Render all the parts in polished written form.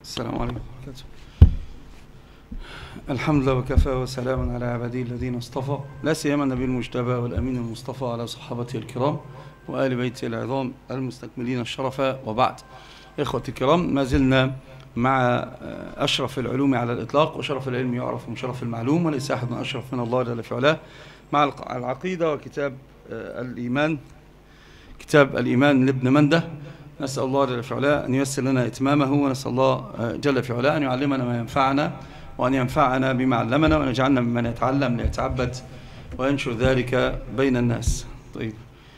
السلام عليكم ورحمة الله وبركاته. الحمد لله وكفى وسلام على عباده الذين اصطفى، لا سيما النبي المجتبى والأمين المصطفى على صحابته الكرام وآل بيته العظام المستكملين الشرف، وبعد. إخوتي الكرام، ما زلنا مع أشرف العلوم على الإطلاق، وشرف العلم يعرف من شرف المعلوم، وليس أحد أشرف من الله جل في علاه، مع العقيدة وكتاب الإيمان، كتاب الإيمان لابن منده. نسأل الله جل في علاه أن ييسر لنا إتمامه، ونسأل الله جل في علاه أن يعلمنا ما ينفعنا، وأن ينفعنا بما علمنا، وأن يجعلنا ممن يتعلم ليتعبد وينشر ذلك بين الناس. طيب،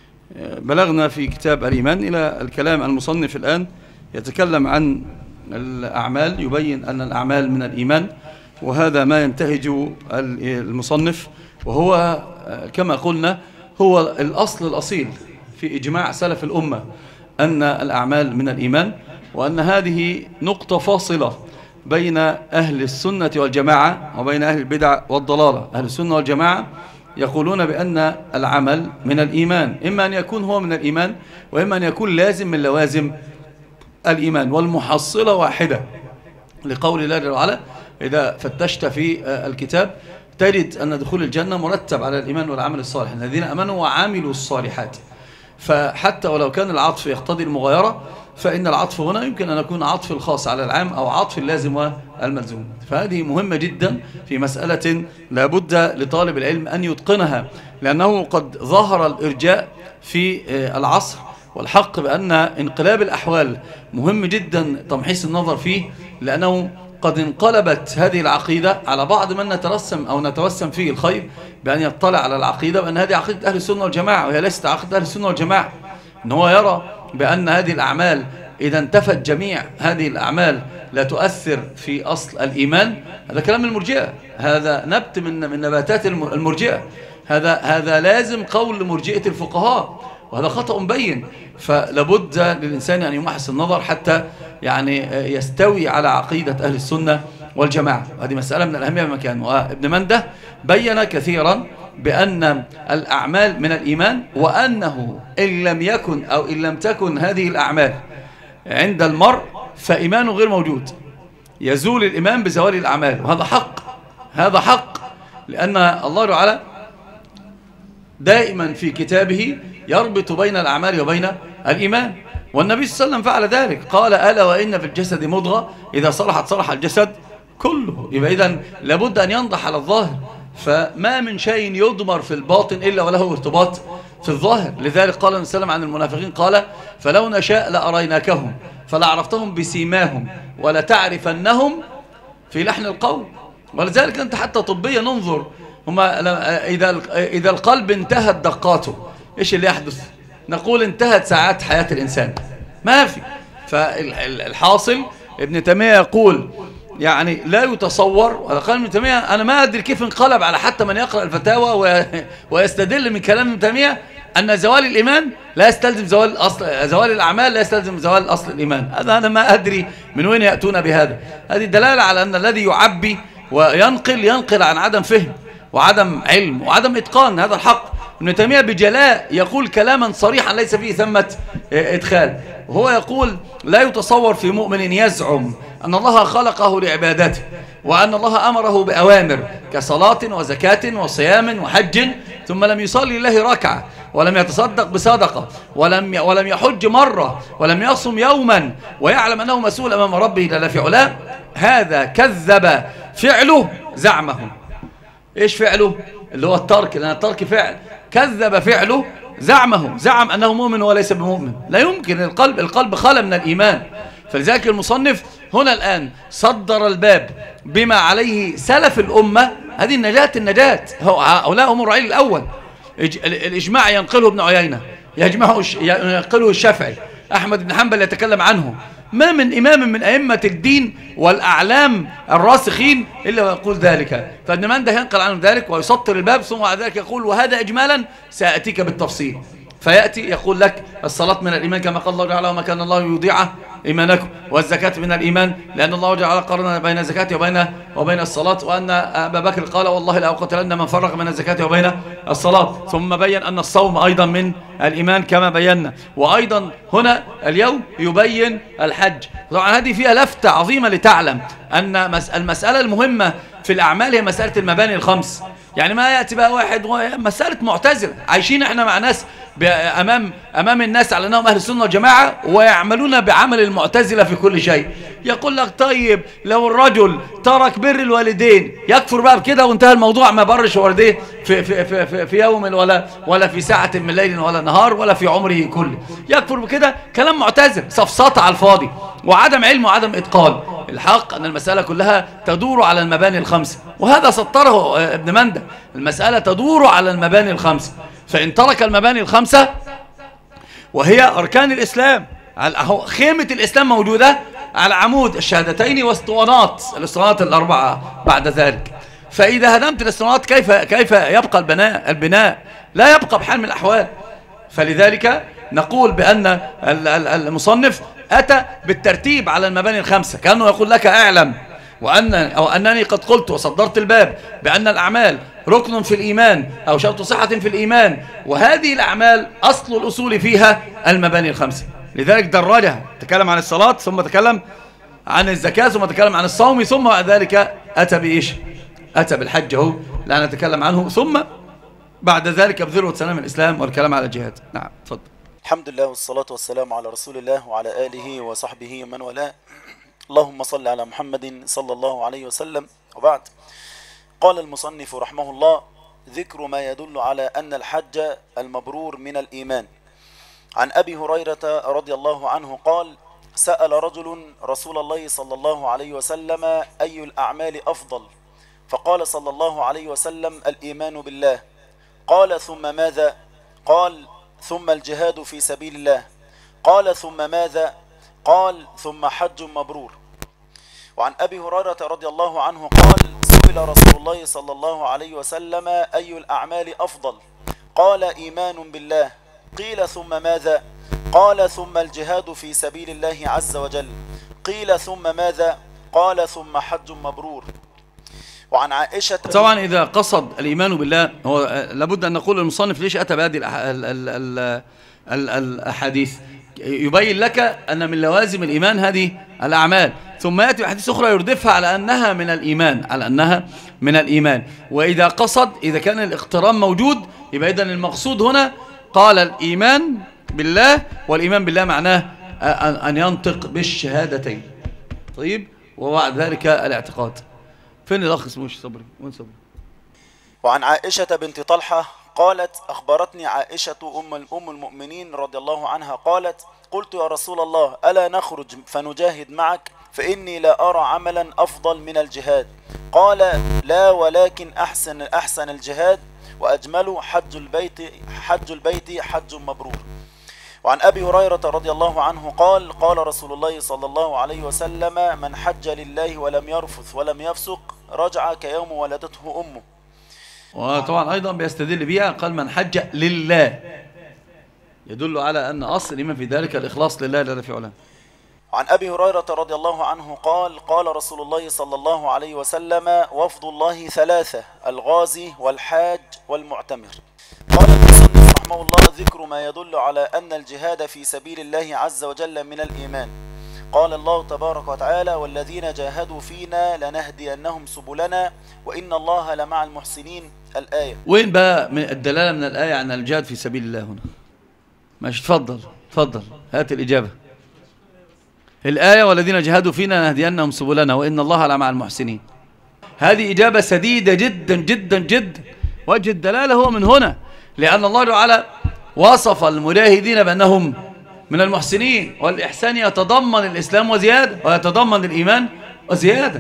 بلغنا في كتاب الإيمان إلى الكلام. المصنف الآن يتكلم عن الأعمال، يبين أن الأعمال من الإيمان، وهذا ما ينتهج المصنف، وهو كما قلنا هو الأصل الأصيل في إجماع سلف الأمة أن الأعمال من الإيمان، وأن هذه نقطة فاصلة بين أهل السنة والجماعة وبين أهل البدع والضلالة. أهل السنة والجماعة يقولون بأن العمل من الإيمان، إما أن يكون هو من الإيمان، وإما أن يكون لازم من لوازم الإيمان، والمحصلة واحدة، لقول الله جل وعلا: إذا فتشت في الكتاب تجد أن دخول الجنة مرتب على الإيمان والعمل الصالح، الذين أمنوا وعملوا الصالحات. فحتى ولو كان العطف يقتضي المغايرة، فإن العطف هنا يمكن أن يكون عطف الخاص على العام أو عطف اللازم والملزوم. فهذه مهمة جدا في مسألة لابد لطالب العلم أن يتقنها، لأنه قد ظهر الإرجاء في العصر، والحق بأن انقلاب الأحوال مهم جدا تمحيص النظر فيه، لأنه قد انقلبت هذه العقيدة على بعض من نترسم أو نتوسم فيه الخير بأن يطلع على العقيدة بأن هذه عقيدة أهل السنة والجماعة، وهي ليست عقيدة أهل السنة والجماعة. إن هو يرى بأن هذه الأعمال إذا انتفت جميع هذه الأعمال لا تؤثر في أصل الإيمان. هذا كلام المرجئة، هذا نبت من نباتات المرجئة، هذا لازم قول مرجئة الفقهاء، وهذا خطأ مبين. فلابد للإنسان أن يمحص النظر حتى يستوي على عقيدة أهل السنة والجماعة. هذه مسألة من الأهمية بمكان. وابن منده بين كثيرا بأن الأعمال من الإيمان، وأنه إن لم يكن أو إن لم تكن هذه الأعمال عند المرء فإيمانه غير موجود، يزول الإيمان بزوال الأعمال. وهذا حق، هذا حق، لأن الله تعالى دائما في كتابه يربط بين الأعمال وبين الإيمان، والنبي صلى الله عليه وسلم فعل ذلك، قال: ألا وإن في الجسد مضغة إذا صلحت صلح الجسد كله. يبقى إذن لابد أن ينضح على الظاهر، فما من شيء يضمر في الباطن إلا وله ارتباط في الظاهر. لذلك قال النبي صلى الله عليه وسلم عن المنافقين، قال: فلو نشاء لأريناكهم فلعرفتهم بسيماهم ولتعرفنهم في لحن القول. ولذلك أنت حتى طبيا ننظر، إذا القلب انتهت دقاته إيش اللي يحدث؟ نقول انتهت ساعات حياة الإنسان، ما في. فالحاصل ابن تيمية يقول يعني لا يتصور، وقال ابن تيمية أنا ما أدري كيف انقلب على حتى من يقرأ الفتاوى ويستدل من كلام ابن تيمية أن زوال الإيمان لا يستلزم زوال الأعمال لا يستلزم زوال أصل الإيمان. هذا أنا ما أدري من وين يأتون بهذا. هذه دلالة على أن الذي يعبي ينقل عن عدم فهم وعدم علم وعدم إتقان. هذا الحق. ابن تيمية بجلاء يقول كلاما صريحا ليس فيه ثمة إدخال، وهو يقول: لا يتصور في مؤمن يزعم أن الله خلقه لعبادته، وأن الله أمره بأوامر كصلاة وزكاة وصيام وحج، ثم لم يصلي لله ركعة، ولم يتصدق بصدقة، ولم يحج مرة، ولم يصم يوما، ويعلم أنه مسؤول أمام ربه جل في علاه. هذا كذب فعله زعمه. إيش فعله؟ اللي هو الترك، لأن الترك فعل. كذب فعله زعمه، زعم أنه مؤمن وليس بمؤمن. لا يمكن. القلب خلى من الإيمان. فلذلك المصنف هنا الآن صدر الباب بما عليه سلف الأمة. هذه النجاة. هؤلاء هم الرعيل الأول. الإجماع ينقله ابن عيينة، ينقله الشافعي، أحمد بن حنبل يتكلم عنه. ما من إمام من أئمة الدين والأعلام الراسخين إلا ويقول ذلك. فابن منده ينقل عنه ذلك ويسطر الباب، ثم بعد ذلك يقول: وهذا إجمالا سأتيك بالتفصيل. فيأتي يقول لك: الصلاة من الإيمان كما قال الله تعالى: وما كان الله يضيعه إيمانكم، والزكاة من الإيمان، لأن الله جل وعلا قارن بين الزكاة وبين الصلاة، وأن أبا بكر قال والله لأقتلن من فرق بين الزكاة وبين الصلاة، ثم بين أن الصوم أيضا من الإيمان كما بينا، وأيضا هنا اليوم يبين الحج. طبعا هذه فيها لفتة عظيمة لتعلم أن المسألة المهمة في الأعمال هي مسألة المباني الخمس. يعني ما يأتي بقى واحد مسألة معتزلة، عايشين احنا مع ناس أمام الناس على أنهم أهل السنة والجماعة، ويعملون بعمل المعتزلة في كل شيء. يقول لك طيب لو الرجل ترك بر الوالدين يكفر بقى بكده وانتهى الموضوع، ما برش والديه في يوم ولا في ساعة من ليل ولا نهار ولا في عمره كله، يكفر بكده؟ كلام معتزل، سفسطة على الفاضي، وعدم علم وعدم إتقان. الحق أن المسألة كلها تدور على المباني الخمسة، وهذا سطره ابن مندى. المسألة تدور على المباني الخمسة، فإن ترك المباني الخمسة وهي أركان الإسلام، خيمة الإسلام موجودة على عمود الشهادتين الاسطوانات الأربعة بعد ذلك. فإذا هدمت الاسطوانات كيف يبقى البناء؟ لا يبقى بحال من الأحوال. فلذلك نقول بأن المصنف أتى بالترتيب على المباني الخمسة، كأنه يقول لك أعلم أنني قد قلت وصدرت الباب بأن الأعمال ركن في الإيمان أو شرط صحة في الإيمان، وهذه الأعمال أصل الأصول فيها المباني الخمسة. لذلك درجها، تكلم عن الصلاة ثم تكلم عن الزكاة ثم تكلم عن الصوم، ثم بعد ذلك أتى بإيش؟ أتى بالحج اهو لا نتكلم عنه، ثم بعد ذلك بذروة سلام الإسلام والكلام على الجهاد. نعم تفضل. الحمد لله والصلاة والسلام على رسول الله وعلى آله وصحبه ومن والاه. اللهم صل على محمد صلى الله عليه وسلم. وبعد، قال المصنف رحمه الله: ذكر ما يدل على أن الحج المبرور من الإيمان. عن أبي هريرة رضي الله عنه قال: سأل رجل رسول الله صلى الله عليه وسلم: أي الأعمال أفضل؟ فقال صلى الله عليه وسلم: الإيمان بالله. قال: ثم ماذا؟ قال: ثم الجهاد في سبيل الله. قال: ثم ماذا؟ قال: ثم حج مبرور. وعن أبي هريرة رضي الله عنه قال: سئل رسول الله صلى الله عليه وسلم: أي الأعمال أفضل؟ قال: إيمان بالله. قيل: ثم ماذا؟ قال: ثم الجهاد في سبيل الله عز وجل. قيل: ثم ماذا؟ قال: ثم حج مبرور. وعن عائشة. طبعا إذا قصد الإيمان بالله، هو لابد أن نقول المصنف ليش أتى بهذه الأحاديث، يبين لك أن من لوازم الإيمان هذه الأعمال، ثم يأتي أحاديث أخرى يردفها على أنها من الإيمان، وإذا قصد، إذا كان الاقتران موجود، يبقى إذن المقصود هنا قال الإيمان بالله، والإيمان بالله معناه أن ينطق بالشهادتين. طيب، وبعد ذلك الاعتقاد. فين الأخ اسمه صبري؟ وين صبري؟ وعن عائشة بنت طلحة قالت: أخبرتني عائشة أم المؤمنين رضي الله عنها قالت: قلت يا رسول الله ألا نخرج فنجاهد معك؟ فإني لا أرى عملا أفضل من الجهاد. قال: لا، ولكن أحسن الجهاد وأجمل حج البيت حج مبرور. وعن أبي هريرة رضي الله عنه قال: قال رسول الله صلى الله عليه وسلم: من حج لله ولم يرفث ولم يفسق رجع كيوم ولدته أمه. وطبعا أيضا بيستدل بها، قال: من حج لله، يدل على أن أصل الإيمان في ذلك الإخلاص لله لا في علاه. عن أبي هريرة رضي الله عنه قال: قال رسول الله صلى الله عليه وسلم: وفد الله ثلاثة: الغازي والحاج والمعتمر. قال المصنف رحمه الله: ذكر ما يدل على أن الجهاد في سبيل الله عز وجل من الإيمان. قال الله تبارك وتعالى: والذين جاهدوا فينا لنهدينهم سبلنا وإن الله لمع المحسنين. الآية. وين بقى من الدلالة من الآية عن الجهاد في سبيل الله هنا؟ ماشي، تفضل هات الإجابة. الآية: والذين جاهدوا فينا لنهدينهم سبلنا وإن الله لمع المحسنين. هذه إجابة سديدة جدا جدا جدا. وجه الدلالة هو من هنا، لأن الله تعالى وصف المجاهدين بأنهم من المحسنين، والإحسان يتضمن الإسلام وزيادة، ويتضمن الإيمان وزيادة.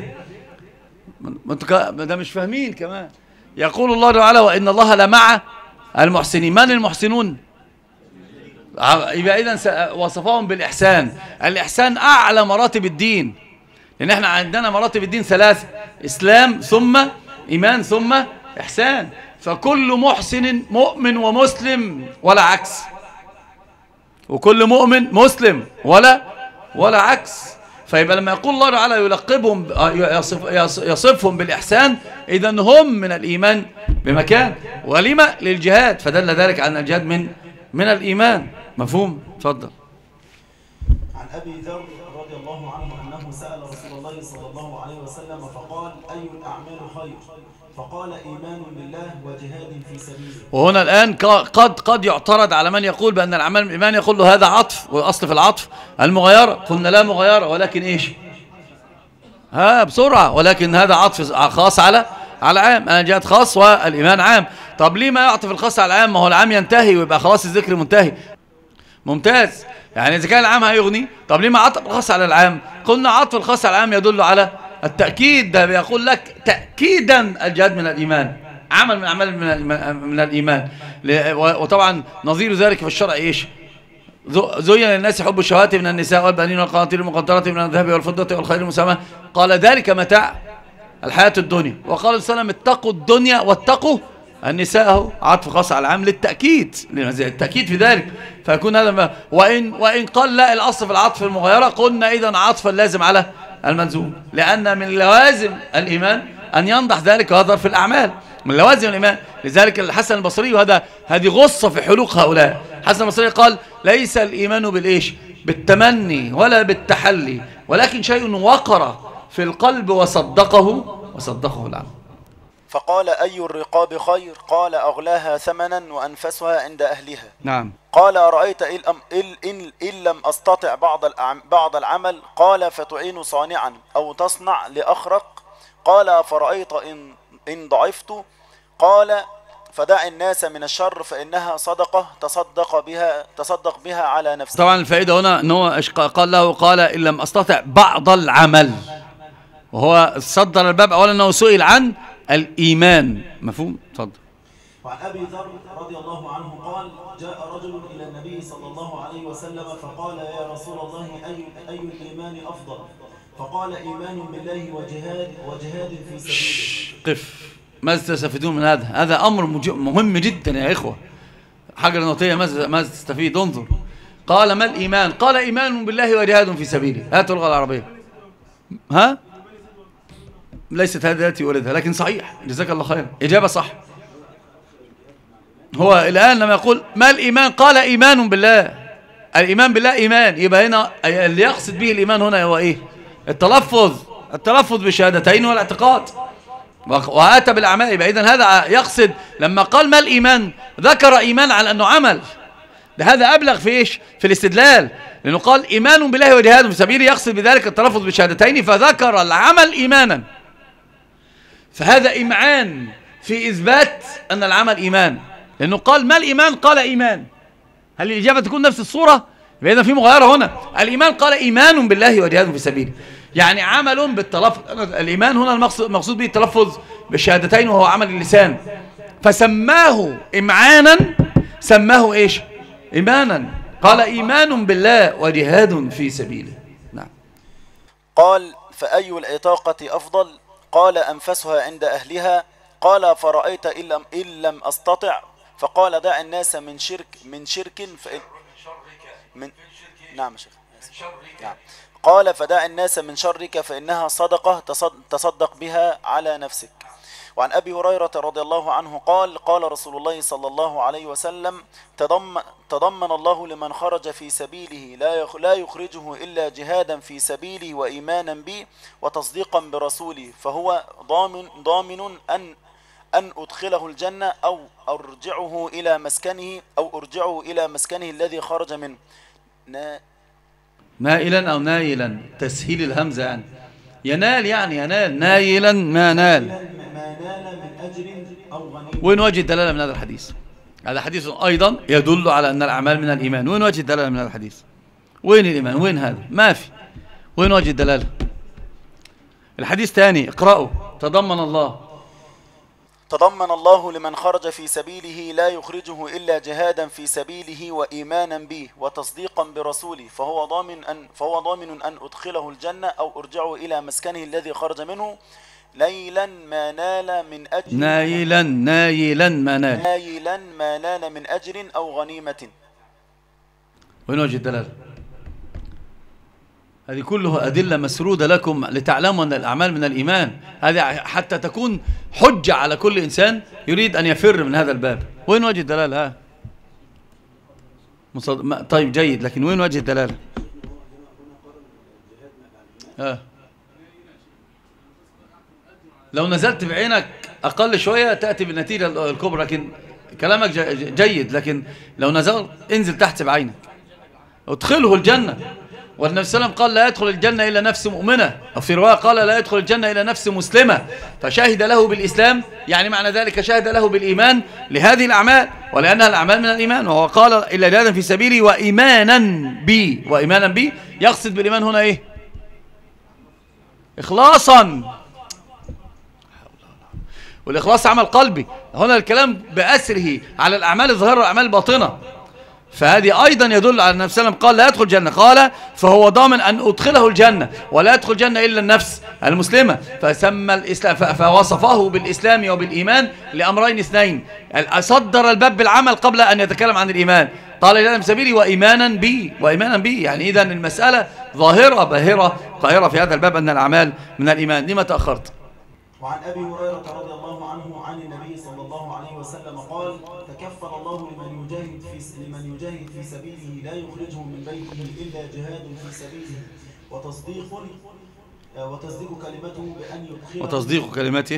ده مش فاهمين كمان. يقول الله تعالى: وإن الله لمع المحسنين. من المحسنون؟ يبقى إذن وصفهم بالإحسان. الإحسان أعلى مراتب الدين، لأن احنا عندنا مراتب الدين ثلاثة: إسلام ثم إيمان ثم إحسان. فكل محسن مؤمن ومسلم ولا عكس، وكل مؤمن مسلم ولا ولا عكس. فيبقى لما يقول الله تعالى يلقبهم يصفهم بالإحسان، إذا هم من الإيمان بمكان. ولما للجهاد، فدل ذلك على أن الجهاد من الإيمان. مفهوم؟ تفضل. عن أبي ذر رضي الله عنه أنه سأل رسول الله صلى الله عليه وسلم فقال: أي الأعمال خير؟ فقال: إيمان بالله وجهاد في سبيله. وهنا الآن قد يعترض على من يقول بأن الأعمال الإيمان، يقول له هذا عطف، والأصل في العطف المغايرة. قلنا لا مغايرة، ولكن إيش؟ بسرعة، ولكن هذا عطف خاص على عام. أنا جهاد خاص والإيمان عام. طب ليه ما يعطف الخاص على العام؟ ما هو العام ينتهي ويبقى خلاص الذكر منتهي. ممتاز. يعني إذا كان العام هيغني، طب ليه ما عطف الخاص على العام؟ قلنا عطف الخاص على العام يدل على التأكيد. ده بيقول لك تأكيدا الجهاد من الإيمان، عمل من أعمال من الإيمان. وطبعا نظير ذلك في الشرع إيش؟ زين للناس حب الشهوات من النساء والبنين والقناطير المقنطرة من الذهب والفضة والخيل المسامة، قال ذلك متاع الحياة الدنيا. وقال صلى الله عليه وسلم: اتقوا الدنيا واتقوا النساء. عطف خاص على العام للتأكيد، التأكيد في ذلك. فيكون هذا وإن قال لا، الأصل في العطف المغايرة، قلنا إذن عطفا لازم على الملزوم، لأن من لوازم الإيمان أن ينضح ذلك ويظهر في الأعمال، من لوازم الإيمان. لذلك الحسن البصري، هذه غصة في حلوق هؤلاء. الحسن البصري قال: ليس الإيمان بالإيش؟ بالتمني ولا بالتحلي، ولكن شيء وقر في القلب وصدقه العمل. فقال: أي الرقاب خير؟ قال: أغلاها ثمنا وأنفسها عند أهلها. نعم. قال: أرأيت إن لم أستطع بعض العمل؟ قال: فتعين صانعا أو تصنع لأخرق. قال: فرأيت إن ضعفت؟ قال: فدع الناس من الشر فإنها صدقة تصدق بها على نفسك. طبعا الفائدة هنا أنه قال له: قال إن لم أستطع بعض العمل، وهو صدر الباب أولا أنه سئل عن الإيمان. مفهوم؟ تفضل. وعن أبي ذر رضي الله عنه قال: جاء رجل إلى النبي صلى الله عليه وسلم فقال: يا رسول الله، أي الإيمان أفضل؟ فقال: إيمان بالله وجهاد في سبيله. قف. ماذا تستفيدون من هذا؟ هذا أمر مهم جدا يا إخوة، حاجة نوتية. ماذا تستفيد؟ انظر. قال: ما الإيمان؟ قال: إيمان بالله وجهاد في سبيله. هاتوا اللغة العربية. ليست هذه التي أريدها، لكن صحيح. جزاك الله خيرا، إجابة صح. هو الآن لما يقول ما الإيمان؟ قال: إيمان بالله. الإيمان بالله إيمان. يبقى هنا اللي يقصد به الإيمان هنا هو إيه؟ التلفظ بالشهادتين والاعتقاد، وآتى بالأعمال. يبقى إذن هذا يقصد. لما قال ما الإيمان ذكر إيمان على أنه عمل. هذا أبلغ في إيش؟ في الاستدلال، لأنه قال: إيمان بالله وجهاد في سبيله، يقصد بذلك التلفظ بالشهادتين، فذكر العمل إيمانا. فهذا إمعان في إثبات أن العمل إيمان، لأنه قال ما الإيمان؟ قال إيمان. هل الإجابة تكون نفس الصورة؟ إذا في مغايرة هنا. الإيمان قال: إيمان بالله وجهاد في سبيله، يعني عمل بالتلفظ. الإيمان هنا المقصود به التلفظ بالشهادتين، وهو عمل اللسان. فسماه إمعانا، سماه إيش؟ إيمانا. قال: إيمان بالله وجهاد في سبيله. نعم. قال: فأي العتاقة أفضل؟ قال: أنفسها عند أهلها. قال: فرأيت إن لم أستطع؟ فقال: دع الناس من شرك نعم شيخ. نعم. قال: فدع الناس من شرك فإنها صدقة تصدق بها على نفسك. وعن أبي هريرة رضي الله عنه قال: قال رسول الله صلى الله عليه وسلم: تضمن الله لمن خرج في سبيله لا يخرجه إلا جهادا في سبيله وإيمانا بي وتصديقا برسوله، فهو ضامن أن أدخله الجنة أو أرجعه إلى مسكنه الذي خرج منه. نائلا أو نايلا، تسهيل الهمزة يعني. ينال يعني ينال، نايلا ما نال من أجر أو غنيمة. وين وجه الدلالة من هذا الحديث؟ هذا حديث أيضا يدل على أن الأعمال من الإيمان. وين وجه الدلالة من هذا الحديث؟ وين الإيمان؟ وين هذا؟ ما في. وين وجه الدلالة؟ الحديث ثاني، اقرأوا. تضمن الله لمن خرج في سبيله لا يخرجه إلا جهادا في سبيله وإيمانا به وتصديقا برسوله، فهو ضامن أن أدخله الجنة أو أرجعه إلى مسكنه الذي خرج منه نيلا ما نال من أجر من أجر أو غنيمة. وين وجه الدلالة؟ هذه كلها أدلة مسرودة لكم لتعلموا أن الأعمال من الإيمان، هذه حتى تكون حجة على كل إنسان يريد أن يفر من هذا الباب. وين وجه الدلالة؟ طيب جيد، لكن وين وجه الدلالة؟ لو نزلت بعينك أقل شوية تأتي بالنتيجة الكبرى، لكن كلامك جيد، لكن لو نزلت انزل تحت بعينك. ادخله الجنة، والنبي صلى الله عليه وسلم قال لا يدخل الجنة إلا نفس مؤمنة، وفي رواية قال لا يدخل الجنة إلا نفس مسلمة. فشهد له بالإسلام، يعني معنى ذلك شهد له بالإيمان لهذه الأعمال، ولأنها الأعمال من الإيمان. وهو قال إلا جهادا في سبيلي وإيمانا بي. وإيمانا بي يقصد بالإيمان هنا إيه؟ إخلاصا، والإخلاص عمل قلبي. هنا الكلام بأسره على الأعمال الظاهرة والأعمال الباطنة، فهذه أيضا يدل على النبي صلى الله عليه وسلم قال لا يدخل الجنة، قال فهو ضامن أن أدخله الجنة، ولا يدخل الجنة إلا النفس المسلمة. فسمى الإسلام، فوصفه بالإسلام وبالإيمان لأمرين اثنين، صدر الباب بالعمل قبل أن يتكلم عن الإيمان. قال جهادا في سبيلي وإيمانا بي، وإيمانا بي يعني إذن المسألة ظاهرة باهرة قاهرة في هذا الباب أن الأعمال من الإيمان. لما تأخرت؟ وعن أبي هريرة رضي الله عنه عن النبي صلى الله عليه وسلم قال تكفل الله لمن يجاهد في سبيله لا يخرجه من بيته إلا جهاد في سبيله وتصديق كلمته بأن يدخله وتصديق كلمته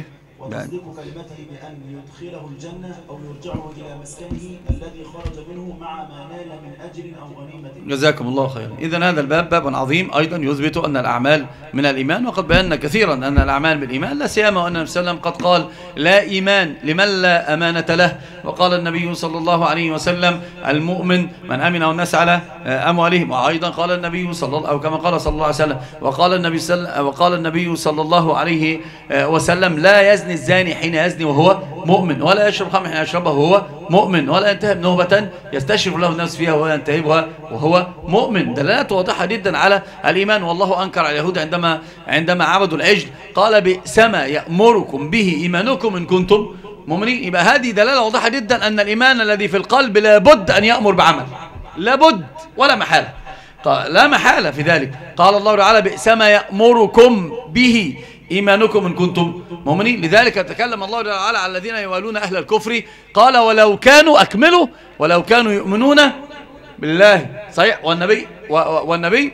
بأن يدخله الجنة أو يرجعه إلى مسكنه الذي خرج منه مع ما نال من أجر أو غنيمة. جزاكم الله خيرا. إذن هذا الباب باب عظيم أيضا يثبت أن الأعمال من الإيمان، وقد بينا كثيرا أن الأعمال بالإيمان، لا سيما وأن النبي صلى الله عليه وسلم قد قال لا إيمان لمن لا أمانة له. وقال النبي صلى الله عليه وسلم المؤمن من أمن الناس على أموالهم. وأيضا قال النبي صلى الله، أو كما قال صلى الله عليه وسلم، وقال النبي صلى الله عليه وسلم لا يزني الزاني حين يزني وهو مؤمن، ولا يشرب خمر حين يشربه وهو مؤمن، ولا ينتهب نهبة يستشرف له الناس فيها ولا ينتهبها وهو مؤمن. دلالات واضحة جدا على الإيمان. والله أنكر على اليهود عندما عبدوا العجل، قال بئس ما يأمركم به إيمانكم إن كنتم مؤمنين. يبقى هذه دلالة واضحة جدا أن الإيمان الذي في القلب لابد أن يأمر بعمل، لابد ولا محالة، لا محالة في ذلك. قال الله تعالى بئس ما يأمركم به إيمانكم إن كنتم مؤمنين. لذلك تكلم الله تعالى على الذين يوالون أهل الكفر، قال ولو كانوا أكملوا ولو كانوا يؤمنون بالله صحيح والنبي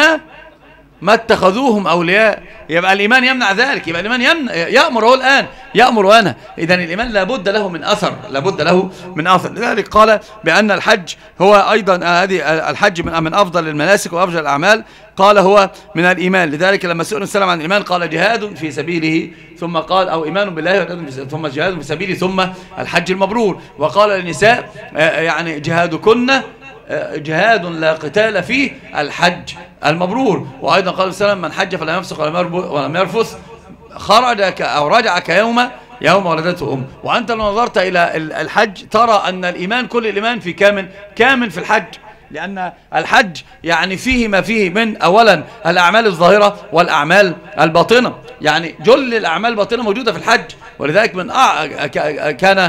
ما اتخذوهم أولياء. يبقى الإيمان يمنع ذلك، يبقى الإيمان يأمر هو الآن، يأمر أنا. إذن الإيمان لابد له من أثر، لابد له من أثر. لذلك قال بأن الحج هو أيضا هذه الحج من أفضل المناسك وأفضل الأعمال، قال هو من الإيمان. لذلك لما سئل السلام عن الإيمان قال جهاد في سبيله، ثم قال أو إيمان بالله ثم جهاد في سبيله ثم الحج المبرور. وقال للنساء يعني جهادكن جهاد لا قتال فيه الحج المبرور. وأيضا قال السلام من حج فلم يفسق ولم يرفث خرج أو رجع يوم ولدته أم. وأنت لو نظرت إلى الحج ترى أن الإيمان كل الإيمان في كامل في الحج، لأن الحج يعني فيه ما فيه من أولا الأعمال الظاهرة والأعمال الباطنة، يعني جل الأعمال الباطنة موجودة في الحج. ولذلك كان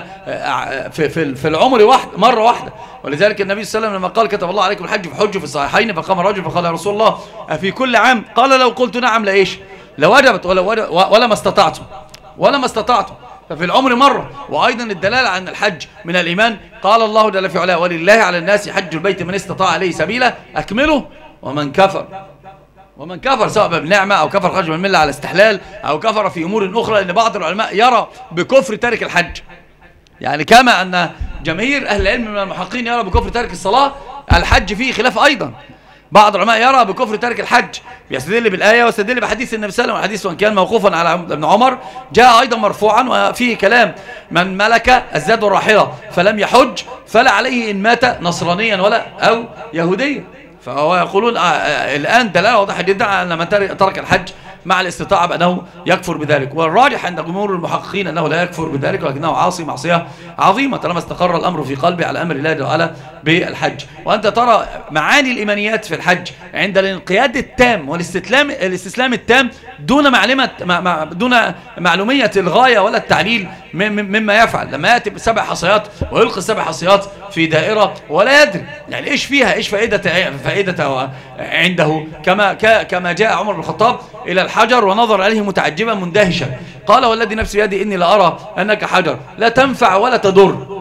في العمر مرة واحدة. ولذلك النبي صلى الله عليه وسلم لما قال كتب الله عليكم الحج فحجوا في الصحيحين، فقام رجل فقال يا رسول الله في كل عام؟ قال لو قلت نعم لإيش؟ لوجبت ولا ما استطعتم ففي العمر مرة. وأيضا الدلالة عن الحج من الإيمان، قال الله جل في علاه ولله على الناس حج البيت من استطاع عليه سبيلا أكمله ومن كفر سواء بالنعمة أو كفر خرج من الملة على استحلال أو كفر في أمور أخرى. لأن بعض العلماء يرى بكفر تارك الحج، يعني كما أن جماهير أهل العلم من المحققين يرى بكفر تارك الصلاة، الحج فيه خلاف أيضا. بعض العلماء يرى بكفر تارك الحج، بيستدل بالآية ويستدل بحديث النبي صلى الله عليه وسلم، والحديث وإن كان موقوفا على ابن عمر جاء أيضا مرفوعا وفيه كلام من ملك الزاد والراحلة فلم يحج فلا عليه إن مات نصرانيا ولا أو يهوديا. فهو يقولون الآن دلالة واضحة جدا على أن من ترك الحج مع الاستطاعة بأنه يكفر بذلك. والراجح عند جمهور المحققين أنه لا يكفر بذلك، ولكنه عاصي معصية عظيمة طالما استقر الأمر في قلبه على أمر الله تعالى بالحج. وأنت ترى معاني الإيمانيات في الحج عند الانقياد التام والاستسلام التام دون معلومية الغاية ولا التعليل مما يفعل. لما يأتي ب7 حصيات ويلقي 7 حصيات في دائرة ولا يدري يعني إيش فيها، إيش فائدتها عنده، كما جاء عمر بن الخطاب إلى الحجر ونظر عليه متعجبا مندهشا، قال والذي نفسي بيدي إني لأرى أنك حجر لا تنفع ولا تضر،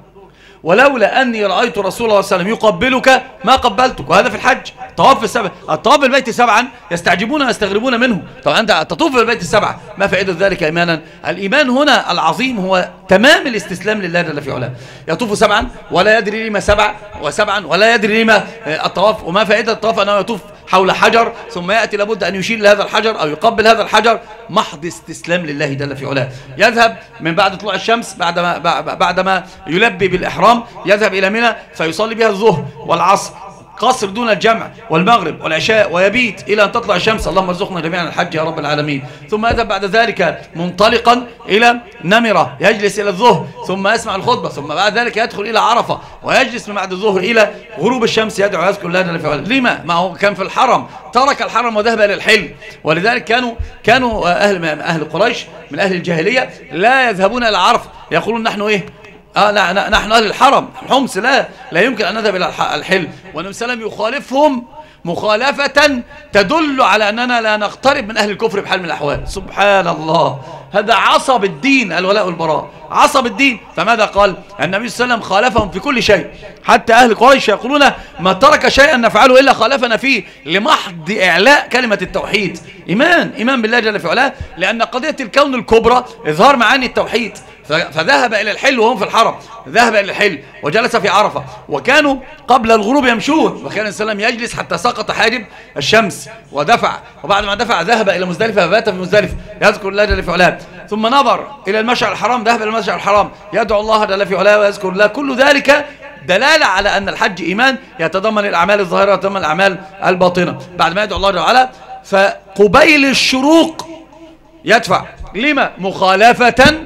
ولولا أني رأيت رسول الله صلى الله عليه وسلم يقبلك ما قبلتك. وهذا في الحج. الطواف بالبيت 7 يستعجبون ويستغربون منه. طبعا أنت تطوف بالبيت 7 ما فائدة ذلك إيمانا؟ الإيمان هنا العظيم هو تمام الاستسلام لله جل في علاه. يطوف 7 ولا يدري لما 7 و7 ولا يدري لما الطواف. وما فائدة الطواف أنه يطوف حول حجر ثم يأتي لابد أن يشير لهذا الحجر أو يقبل هذا الحجر؟ محض استسلام لله جل في علاه. يذهب من بعد طلوع الشمس بعدما يلبي بالإحرام يذهب إلى منى فيصلي بها الظهر والعصر قصر دون الجمع والمغرب والعشاء ويبيت إلى أن تطلع الشمس. اللهم ارزقنا جميعا الحج يا رب العالمين. ثم يذهب بعد ذلك منطلقا إلى نمرة يجلس إلى الظهر ثم يسمع الخطبة، ثم بعد ذلك يدخل إلى عرفة ويجلس من بعد الظهر إلى غروب الشمس يدعو ويذكر الله جل في علاه. لما؟ ما هو كان في الحرم، ترك الحرم وذهب إلى الحل. ولذلك كانوا أهل قريش من أهل الجاهلية لا يذهبون إلى عرفة، يقولون نحن إيه؟ نحن أهل الحرم حمص، لا يمكن أن نذهب إلى الحل. والنبي صلى الله عليه وسلم يخالفهم مخالفة تدل على أننا لا نقترب من أهل الكفر بحال من الأحوال. سبحان الله، هذا عصب الدين، الولاء والبراء عصب الدين. فماذا قال النبي صلى الله عليه وسلم؟ خالفهم في كل شيء. حتى أهل قريش يقولون ما ترك شيئا نفعله إلا خالفنا فيه، لمحض إعلاء كلمة التوحيد. إيمان بالله جل في علاه، لأن قضية الكون الكبرى إظهار معاني التوحيد. فذهب إلى الحل وهم في الحرم، ذهب إلى الحل وجلس في عرفة، وكانوا قبل الغروب يمشون، وكان السلام يجلس حتى سقط حاجب الشمس ودفع، وبعد ما دفع ذهب إلى مزدلفة فبات في مزدلفة يذكر الله جل في علاه. ثم نظر إلى المشعر الحرام، ذهب إلى المشعر الحرام يدعو الله جل في علاه ويذكر الله. كل ذلك دلالة على أن الحج إيمان يتضمن الأعمال الظاهرة ويتضمن الأعمال الباطنة. بعد ما يدعو الله جل وعلا فقبيل الشروق يدفع. لما؟ مخالفة،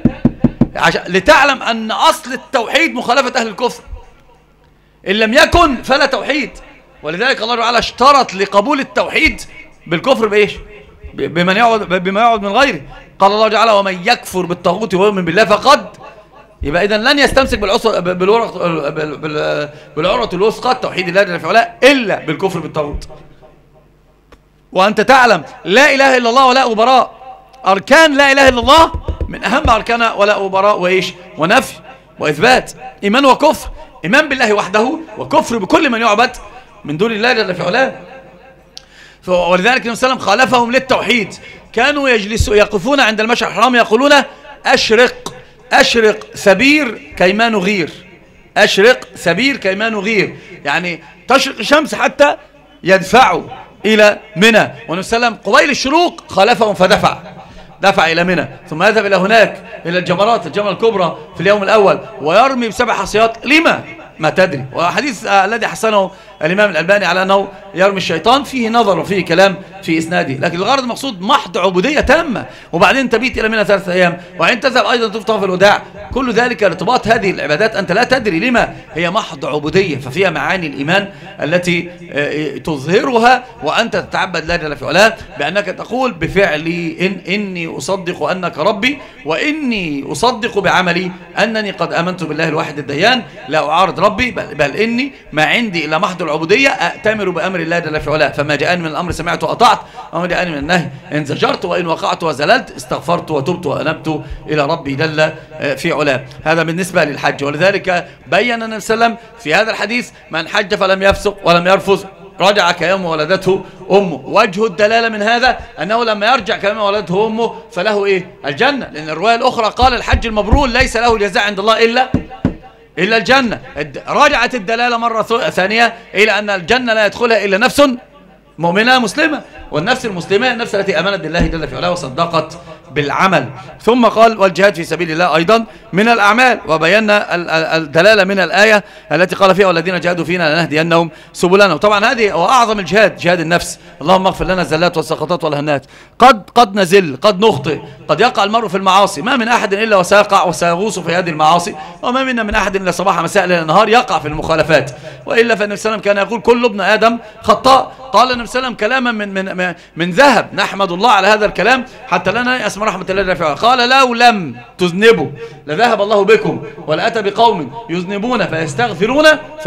لتعلم أن أصل التوحيد مخالفة أهل الكفر. إن لم يكن فلا توحيد. ولذلك الله تعالى اشترط لقبول التوحيد بالكفر بإيش؟ بما يعبد من غيره. قال الله تعالى ومن يكفر بالطاغوت ويؤمن بالله فقد، يبقى إذن لن يستمسك بالعروة الوثقى توحيد الله جل في علاه إلا بالكفر بالطاغوت. وأنت تعلم لا إله إلا الله ولا براء، أركان لا إله إلا الله من أهم أركان ولا براء وإيش؟ ونفي وإثبات. إيمان وكفر، إيمان بالله وحده وكفر بكل من يعبد من دون الله جل في علاه. ولذلك النبي صلى الله عليه وسلم خالفهم للتوحيد. كانوا يقفون عند المشعر الحرام يقولون أشرق ثبير كيما نغير، أشرق ثبير كيما نغير، يعني تشرق الشمس حتى يدفعوا إلى منى. والنبي صلى الله عليه وسلم قبيل الشروق خالفهم دفع إلى منى، ثم يذهب إلى هناك إلى الجمرات، الجمرة الكبرى في اليوم الأول، ويرمي ب7 حصيات. لما؟ ما تدري. وحديث الذي حسنه الإمام الألباني على أنه يرمي الشيطان فيه نظر وفيه كلام في إسناده، لكن الغرض المقصود محض عبودية تامة. وبعدين تبيت إلى منى 3 أيام، وبعدين تذهب أيضا طواف الوداع. كل ذلك ارتباط هذه العبادات أنت لا تدري لما هي محض عبودية، ففيها معاني الإيمان التي تظهرها وأنت تتعبد الله جل في علاه بأنك تقول بفعلي إني أصدق أنك ربي، وإني أصدق بعملي أنني قد آمنت بالله الواحد الديان لا أعارض ربي، بل إني ما عندي إلا محض العبودية، أأتمر بأمر الله جل في علاه. فما جاءني من الأمر سمعت وأطعت، وما جاءني من النهي انزجرت، وإن وقعت وزللت استغفرت وتبت وأنبت إلى ربي جل في علاه. هذا بالنسبة للحج. ولذلك بين النبي صلى الله عليه وسلم في هذا الحديث من حج فلم يفسق ولم يرفث رجع كيوم ولدته أمه. وجه الدلالة من هذا أنه لما يرجع كيوم ولدته أمه فله إيه؟ الجنة، لأن الرواية الأخرى قال الحج المبرور ليس له جزاء عند الله إلا الجنة. رجعت الدلالة مرة ثانية إلى أن الجنة لا يدخلها إلا نفس مؤمنة مسلمة، والنفس المسلمة النفس التي آمنت بالله جل في علاه وصدقت بالعمل. ثم قال والجهاد في سبيل الله أيضا من الأعمال، وبينا الدلالة من الآية التي قال فيها والذين جاهدوا فينا لنهدينهم سبلنا. وطبعا هذه هو أعظم الجهاد، جهاد النفس. اللهم اغفر لنا الزلات والسقطات والهنات. قد نزل، قد نخطئ، قد يقع المرء في المعاصي، ما من أحد إلا وسيقع وسيغوص في هذه المعاصي، وما منا من أحد إلا صباح مساء ليل نهار يقع في المخالفات. وإلا فالنبي صلى الله عليه وسلم كان يقول كل ابن آدم خطاء. قال النبي صلى الله عليه وسلم كلاما من ذهب، نحمد الله على هذا الكلام حتى لا نيأس من رحمة الله رفيعها. قال لو لم تذنبوا لذهب الله بكم ولأتى بقوم يذنبون فيستغفرون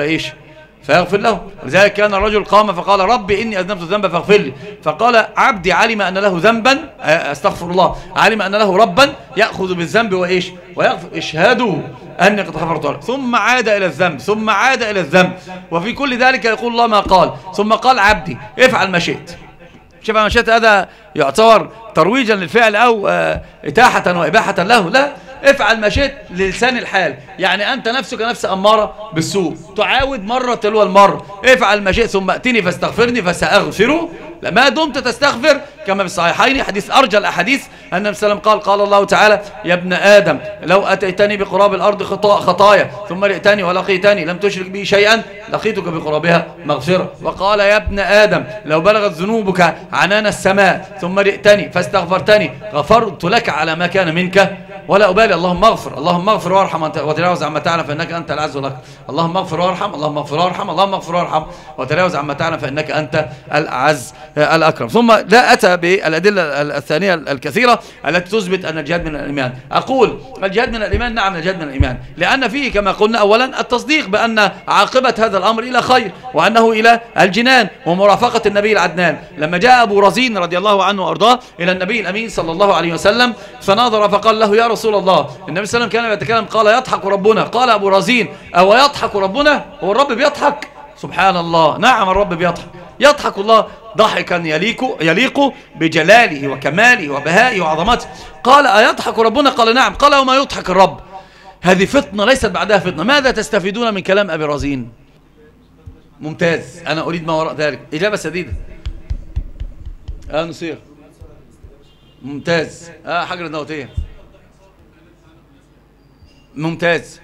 فيغفر له. لذلك كان الرجل قام فقال ربي إني أذنبت ذنبا فاغفر لي، فقال عبدي علم أن له ذنبا استغفر الله، علم أن له ربا يأخذ بالذنب ويغفر، اشهدوا أني قد غفرت له. ثم عاد إلى الذنب، ثم عاد إلى الذنب، وفي كل ذلك يقول الله ما قال. ثم قال عبدي افعل ما شئت. شوف ما شئت هذا يعتبر ترويجا للفعل أو إتاحة وإباحة له؟ لا، افعل ما شئت للسان الحال، يعني أنت نفسك نفس أمارة بالسوء، تعاود مرة تلو المرة، افعل ما شئت ثم أتني فاستغفرني فسأغفره. ما دمت تستغفر كما في الصحيحين حديث أرجى الأحاديث أن النبي صلى الله عليه وسلم قال الله تعالى يا ابن آدم لو أتيتني بقراب الأرض خطايا ثم لقيتني ولقيتني لم تشرك بي شيئا لقيتك بقرابها مغفرة. وقال يا ابن آدم لو بلغت ذنوبك عنان السماء ثم لقيتني فاستغفرتني غفرت لك على ما كان منك ولا أبالي. اللهم اغفر وارحم وتجاوز عما تعلم فإنك أنت العز والأكرم. اللهم اغفر وارحم، اللهم اغفر وارحم، اللهم اغفر وارحم وتجاوز عما تعلم فإنك أنت الأعز الأكرم. ثم لا أتى بالأدلة الثانية الكثيرة التي تثبت أن الجهاد من الإيمان. أقول الجهاد من الإيمان، نعم الجهاد من الإيمان، لأن فيه كما قلنا أولا التصديق بأن عاقبة هذا الأمر إلى خير وأنه إلى الجنان ومرافقة النبي العدنان. لما جاء أبو رزين رضي الله عنه وأرضاه إلى النبي الأمين صلى الله عليه وسلم فناظر فقال له يا رسول الله، النبي صلى الله عليه وسلم كان يتكلم قال يضحك ربنا. قال أبو رزين أو يضحك ربنا؟ هو الرب بيضحك؟ سبحان الله، نعم الرب بيضحك، يضحك الله ضحكا يليق بجلاله وكماله وبهائه وعظمته. قال أيضحك ربنا؟ قال نعم. قال وما يضحك الرب؟ هذه فتنة ليست بعدها فتنة. ماذا تستفيدون من كلام أبي رزين؟ ممتاز، أنا أريد ما وراء ذلك. إجابة سديدة. نصير ممتاز. حجر النوتية ممتاز.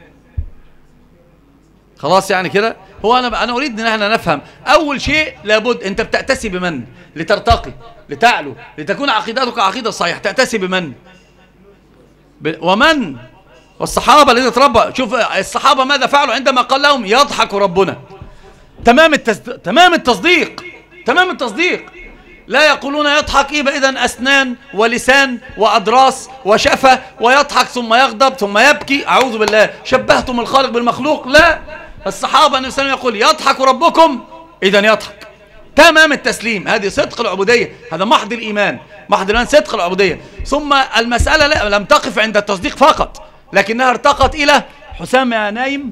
خلاص يعني كده هو أنا أريد أن احنا نفهم. أول شيء لابد أنت بتأتسي بمن لترتقي لتعلو لتكون عقيدتك عقيدة صحيحة؟ تأتسي بمن؟ ومن؟ والصحابة الذين تربى. شوف الصحابة ماذا فعلوا عندما قال لهم يضحك ربنا. تمام التصديق. لا يقولون يضحك يبقى إذن أسنان ولسان وأضراس وشفة ويضحك ثم يغضب ثم يبكي. أعوذ بالله، شبهتم الخالق بالمخلوق. لا، الصحابة النبي صلى الله عليه وسلم يقول يضحك ربكم إذن يضحك. تمام التسليم، هذه صدق العبودية، هذا محض الإيمان، صدق العبودية. ثم المسألة لم تقف عند التصديق فقط، لكنها ارتقت إلى حسام يا نايم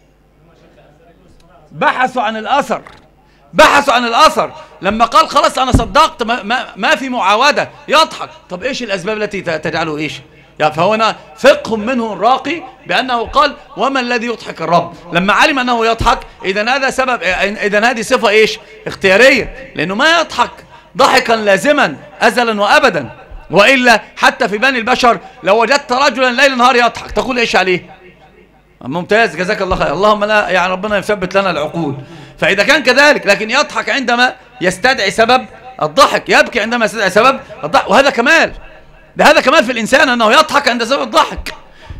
بحثوا عن الأثر. لما قال خلاص أنا صدقت ما في معاودة يضحك. طب إيش الأسباب التي تجعله إيش؟ فهنا فقه منه راقي بأنه قال وما الذي يضحك الرب. لما علم أنه يضحك إذن هذا سبب، إذن هذه صفة إيش؟ اختيارية، لأنه ما يضحك ضحكا لازما أزلا وأبدا. وإلا حتى في بني البشر لو وجدت رجلا ليل نهار يضحك تقول إيش عليه؟ ممتاز، جزاك الله خير. اللهم لا يعني ربنا يثبت لنا العقول. فإذا كان كذلك، لكن يضحك عندما يستدعي سبب الضحك، يبكي عندما يستدعي سبب الضحك، وهذا كمال. هذا كمال في الإنسان أنه يضحك عند سبب الضحك.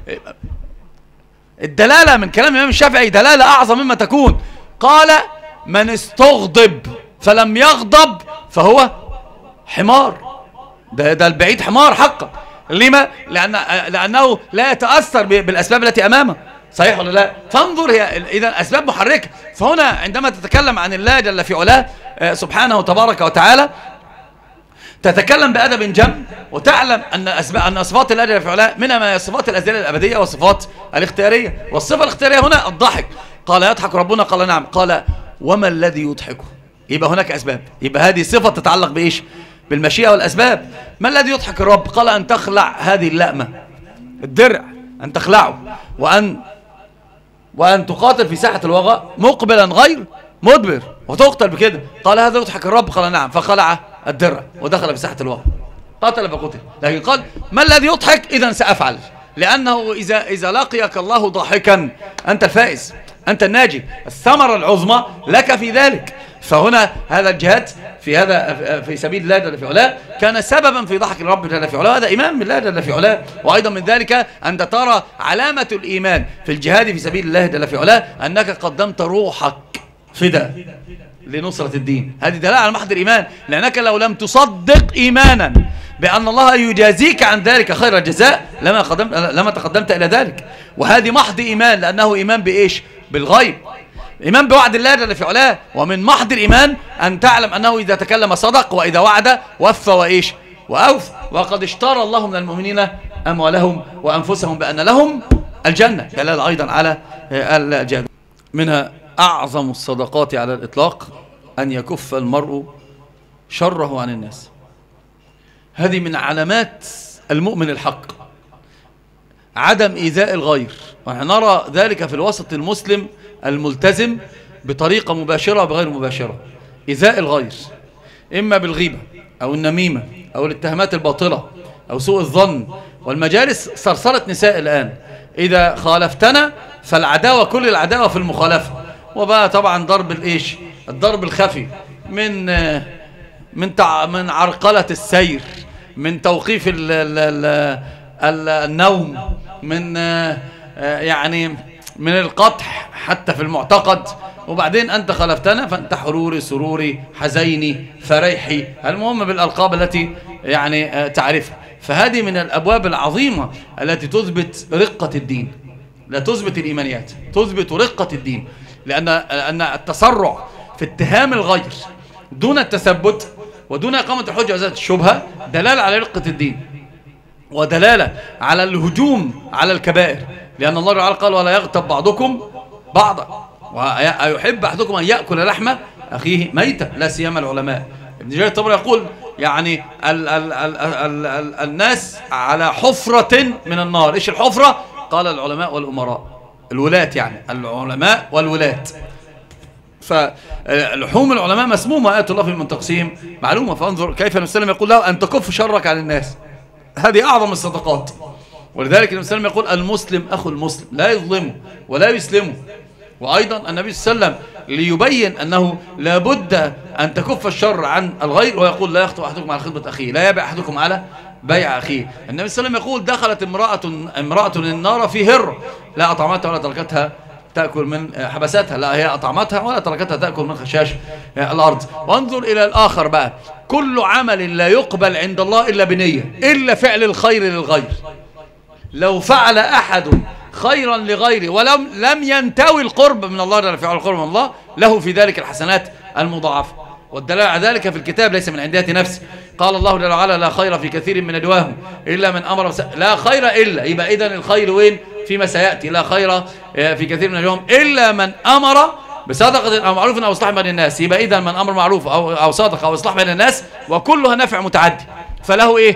الدلالة من كلام الإمام الشافعي دلالة أعظم مما تكون. قال من استغضب فلم يغضب فهو حمار. ده البعيد حمار حقا. لما؟ لأنه لا يتأثر بالأسباب التي أمامه. صحيح ولا لا؟ فانظر، هي إذا أسباب محركة. فهنا عندما تتكلم عن الله جل في علاه سبحانه تبارك وتعالى تتكلم بأدب جم، وتعلم أن صفات الله جل في علاه منها ما هي الصفات الأزلية الأبدية والصفات الاختيارية. والصفة الاختيارية هنا الضحك. قال يضحك ربنا؟ قال نعم. قال وما الذي يضحكه؟ يبقى هناك أسباب، يبقى هذه صفة تتعلق بإيش؟ بالمشيئة والأسباب. ما الذي يضحك الرب؟ قال أن تخلع هذه اللأمة، الدرع، أن تخلعه، وأن تقاتل في ساحة الوغى مقبلا غير مدبر وتقتل بكده. قال هذا يضحك الرب؟ قال نعم. فخلع الدرع ودخل في ساحة الوغى. قتل فقتل، لكن قال ما الذي يضحك؟ إذا سأفعل، لأنه إذا لقيك الله ضاحكا أنت الفائز، أنت الناجي، الثمرة العظمى لك في ذلك. فهنا هذا الجهاد في سبيل الله جل في علاه كان سببا في ضحك الرب جل في علاه، هذا إيمان بالله جل في علاه. وأيضا من ذلك أن ترى علامة الإيمان في الجهاد في سبيل الله جل في علاه أنك قدمت روحك فداء لنصرة الدين، هذه دلالة على محض الإيمان، لأنك لو لم تصدق إيمانا بأن الله يجازيك عن ذلك خير الجزاء لما تقدمت إلى ذلك. وهذه محض إيمان، لأنه إيمان بإيش؟ بالغيب، إيمان بوعد الله جل في علاه. ومن محض الإيمان أن تعلم أنه إذا تكلم صدق، وإذا وعد وفى وإيش؟ وأوفى. وقد اشترى الله من المؤمنين أموالهم وأنفسهم بأن لهم الجنة، دلالة أيضا على الجهاد. منها أعظم الصدقات على الإطلاق أن يكف المرء شره عن الناس. هذه من علامات المؤمن الحق، عدم إيذاء الغير. ونحن نرى ذلك في الوسط المسلم الملتزم بطريقة مباشرة وبغير مباشرة. إيذاء الغير إما بالغيبة أو النميمة أو الاتهامات الباطلة أو سوء الظن. والمجالس صرصرة نساء الآن، إذا خالفتنا فالعداوة، كل العداوة في المخالفة. وبقى طبعا ضرب الإيش؟ الضرب الخفي من عرقلة السير، من توقيف النوم، من يعني من القطح حتى في المعتقد. وبعدين أنت خالفتنا فأنت حروري، سروري، حزيني، فريحي، المهم بالألقاب التي يعني تعرفها. فهذه من الأبواب العظيمة التي تثبت رقة الدين، لا تثبت الإيمانيات، تثبت رقة الدين. لأن التسرع في اتهام الغير دون التثبت ودون إقامة الحجة وإزالة الشبهة دلالة على رقة الدين، ودلالة على الهجوم على الكبائر. لأن الله تعالى قال ولا يغتب بعضكم بعضا، ويحب أحدكم أن يأكل لحم أخيه ميتا، لا سيما العلماء. ابن جرير الطبري يقول يعني الناس على حفرة من النار. إيش الحفرة؟ قال العلماء والأمراء، الولاة، يعني العلماء والولاة. فلحوم العلماء مسمومة، آية الله في من تقسيم معلومة. فانظر كيف النبي صلى الله عليه وسلم يقول له أن تكف شرك عن الناس، هذه أعظم الصدقات. ولذلك النبي صلى الله عليه وسلم يقول المسلم أخو المسلم لا يظلمه ولا يسلمه. وأيضا النبي صلى الله عليه وسلم ليبين أنه لابد أن تكف الشر عن الغير، ويقول لا يخطب أحدكم على خطبة أخيه، لا يبيع أحدكم على بيع أخيه. النبي صلى الله عليه وسلم يقول دخلت امرأة النار في هر، لا أطعمتها ولا تركتها تأكل من حبستها، لا هي أطعمتها ولا تركتها تأكل من خشاش الأرض. وانظر إلى الآخر بقى، كل عمل لا يقبل عند الله إلا بنية، إلا فعل الخير للغير. لو فعل أحد خيرا لغيره ولم ينتوي القرب من الله، لا فعل القرب من الله، له في ذلك الحسنات المضاعفة. والدلالة على ذلك في الكتاب ليس من عندية نفسه. قال الله جل وعلا لا خير في كثير من نجواهم إلا من أمر لا خير إلا، يبقى إذن الخير وين؟ فيما سيأتي. لا خير في كثير من نجواهم إلا من أمر بصدقة أو معروف أو إصلاح بين الناس، يبقى إذن من أمر معروف أو صدقة أو إصلاح بين الناس، وكلها نفع متعدي، فله إيه؟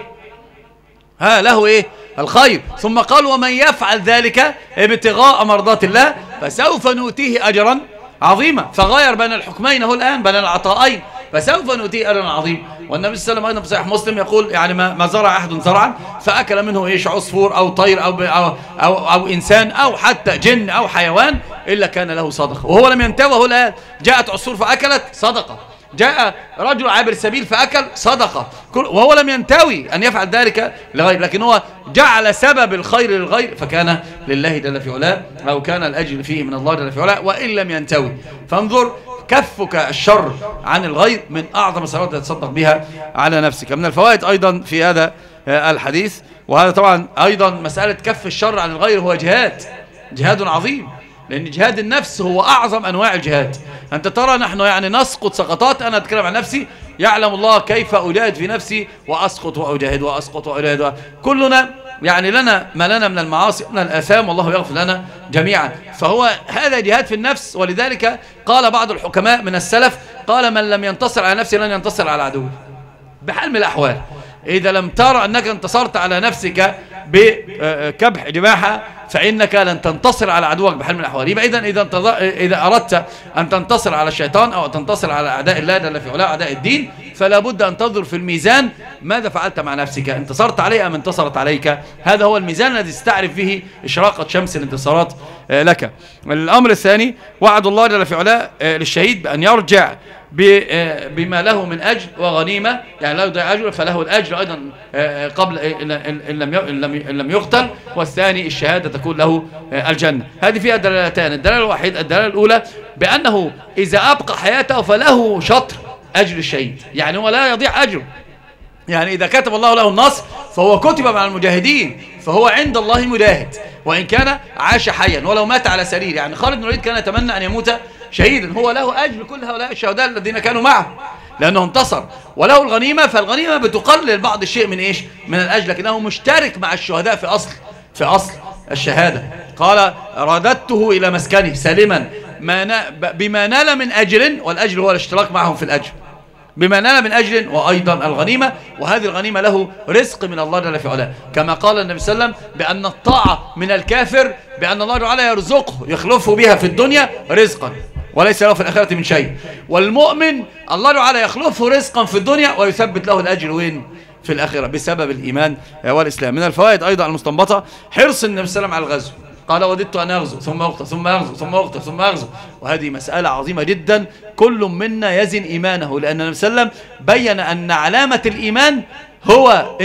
له إيه؟ الخير. ثم قال ومن يفعل ذلك ابتغاء مرضات الله فسوف نؤتيه أجرا عظيما. فغير بين الحكمين هو الآن، بين العطائين، فسوف نؤتيه أجرا عظيما. والنبي صلى الله عليه وسلم أيضا في صحيح مسلم يقول يعني ما زرع أحد زرعا فأكل منه إيش؟ عصفور أو طير أو إنسان أو حتى جن أو حيوان إلا كان له صدقة، وهو لم ينتوي. هو الآن جاءت عصفور فأكلت، صدقة. جاء رجل عابر سبيل فأكل، صدقة، وهو لم ينتوي أن يفعل ذلك لغير، لكن هو جعل سبب الخير للغير فكان لله جل في علاه، أو كان الأجر فيه من الله جل في علاه وإن لم ينتوي. فانظر كفك الشر عن الغير من أعظم الصلوات التي تصدق بها على نفسك. من الفوائد أيضا في هذا الحديث، وهذا طبعا أيضا مسألة كف الشر عن الغير هو جهاد عظيم، لأن جهاد النفس هو أعظم أنواع الجهاد. أنت ترى نحن يعني نسقط سقطات، أنا أتكلم عن نفسي، يعلم الله كيف أجاهد في نفسي وأسقط وأجاهد وأسقط وأجاهد. كلنا يعني لنا ما لنا من المعاصي من الآثام، والله يغفر لنا جميعا. فهو هذا جهاد في النفس. ولذلك قال بعض الحكماء من السلف، قال من لم ينتصر على نفسه لن ينتصر على عدوه بحال من الأحوال. إذا لم ترى أنك انتصرت على نفسك بكبح جماحة فإنك لن تنتصر على عدوك بحال من الأحوال. يبقى إذا أردت أن تنتصر على الشيطان أو تنتصر على أعداء الله جل في علاه أعداء الدين، فلا بد أن تنظر في الميزان ماذا فعلت مع نفسك، انتصرت عليه أم انتصرت عليك. هذا هو الميزان الذي تستعرف به إشراقة شمس الانتصارات لك. الأمر الثاني وعد الله جل في علاه للشهيد بأن يرجع بما له من أجر وغنيمة، يعني لا يضيع أجره فله الأجر أيضا قبل إن لم يقتل، والثاني الشهادة تكون له الجنة. هذه فيها دلالتان. الدلالة الأولى بأنه إذا أبقى حياته فله شطر أجر الشهيد، يعني هو لا يضيع أجره. يعني إذا كتب الله له النصر فهو كتب مع المجاهدين، فهو عند الله مجاهد وإن كان عاش حيا ولو مات على سرير. يعني خالد بن الوليد كان يتمنى أن يموت شهيدا، هو له أجر كل هؤلاء الشهداء الذين كانوا معه لأنه انتصر، وله الغنيمة. فالغنيمة بتقلل بعض الشيء من إيش؟ من الأجر، لكنه مشترك مع الشهداء في أصل الشهادة. قال رددته إلى مسكنه سالما بما نال من أجر، والأجر هو الاشتراك معهم في الأجر، بما نال من أجر وأيضا الغنيمة. وهذه الغنيمة له رزق من الله جل في علاه، كما قال النبي صلى الله عليه وسلم بأن الطاعة من الكافر بأن الله تعالى يرزقه يخلفه بها في الدنيا رزقا وليس له في الآخرة من شيء، والمؤمن الله تعالى يخلفه رزقا في الدنيا ويثبت له الأجر وين؟ في الآخرة بسبب الإيمان والإسلام. من الفوائد أيضا المستنبطة حرص النبي صلى الله عليه وسلم على الغزو. قال وددت أن أغزو ثم أقتل ثم أغزو ثم أقتل ثم أغزو، وهذه مسألة عظيمة جدا كل منا يزن إيمانه، لأن النبي صلى الله عليه وسلم بين أن علامة الإيمان هو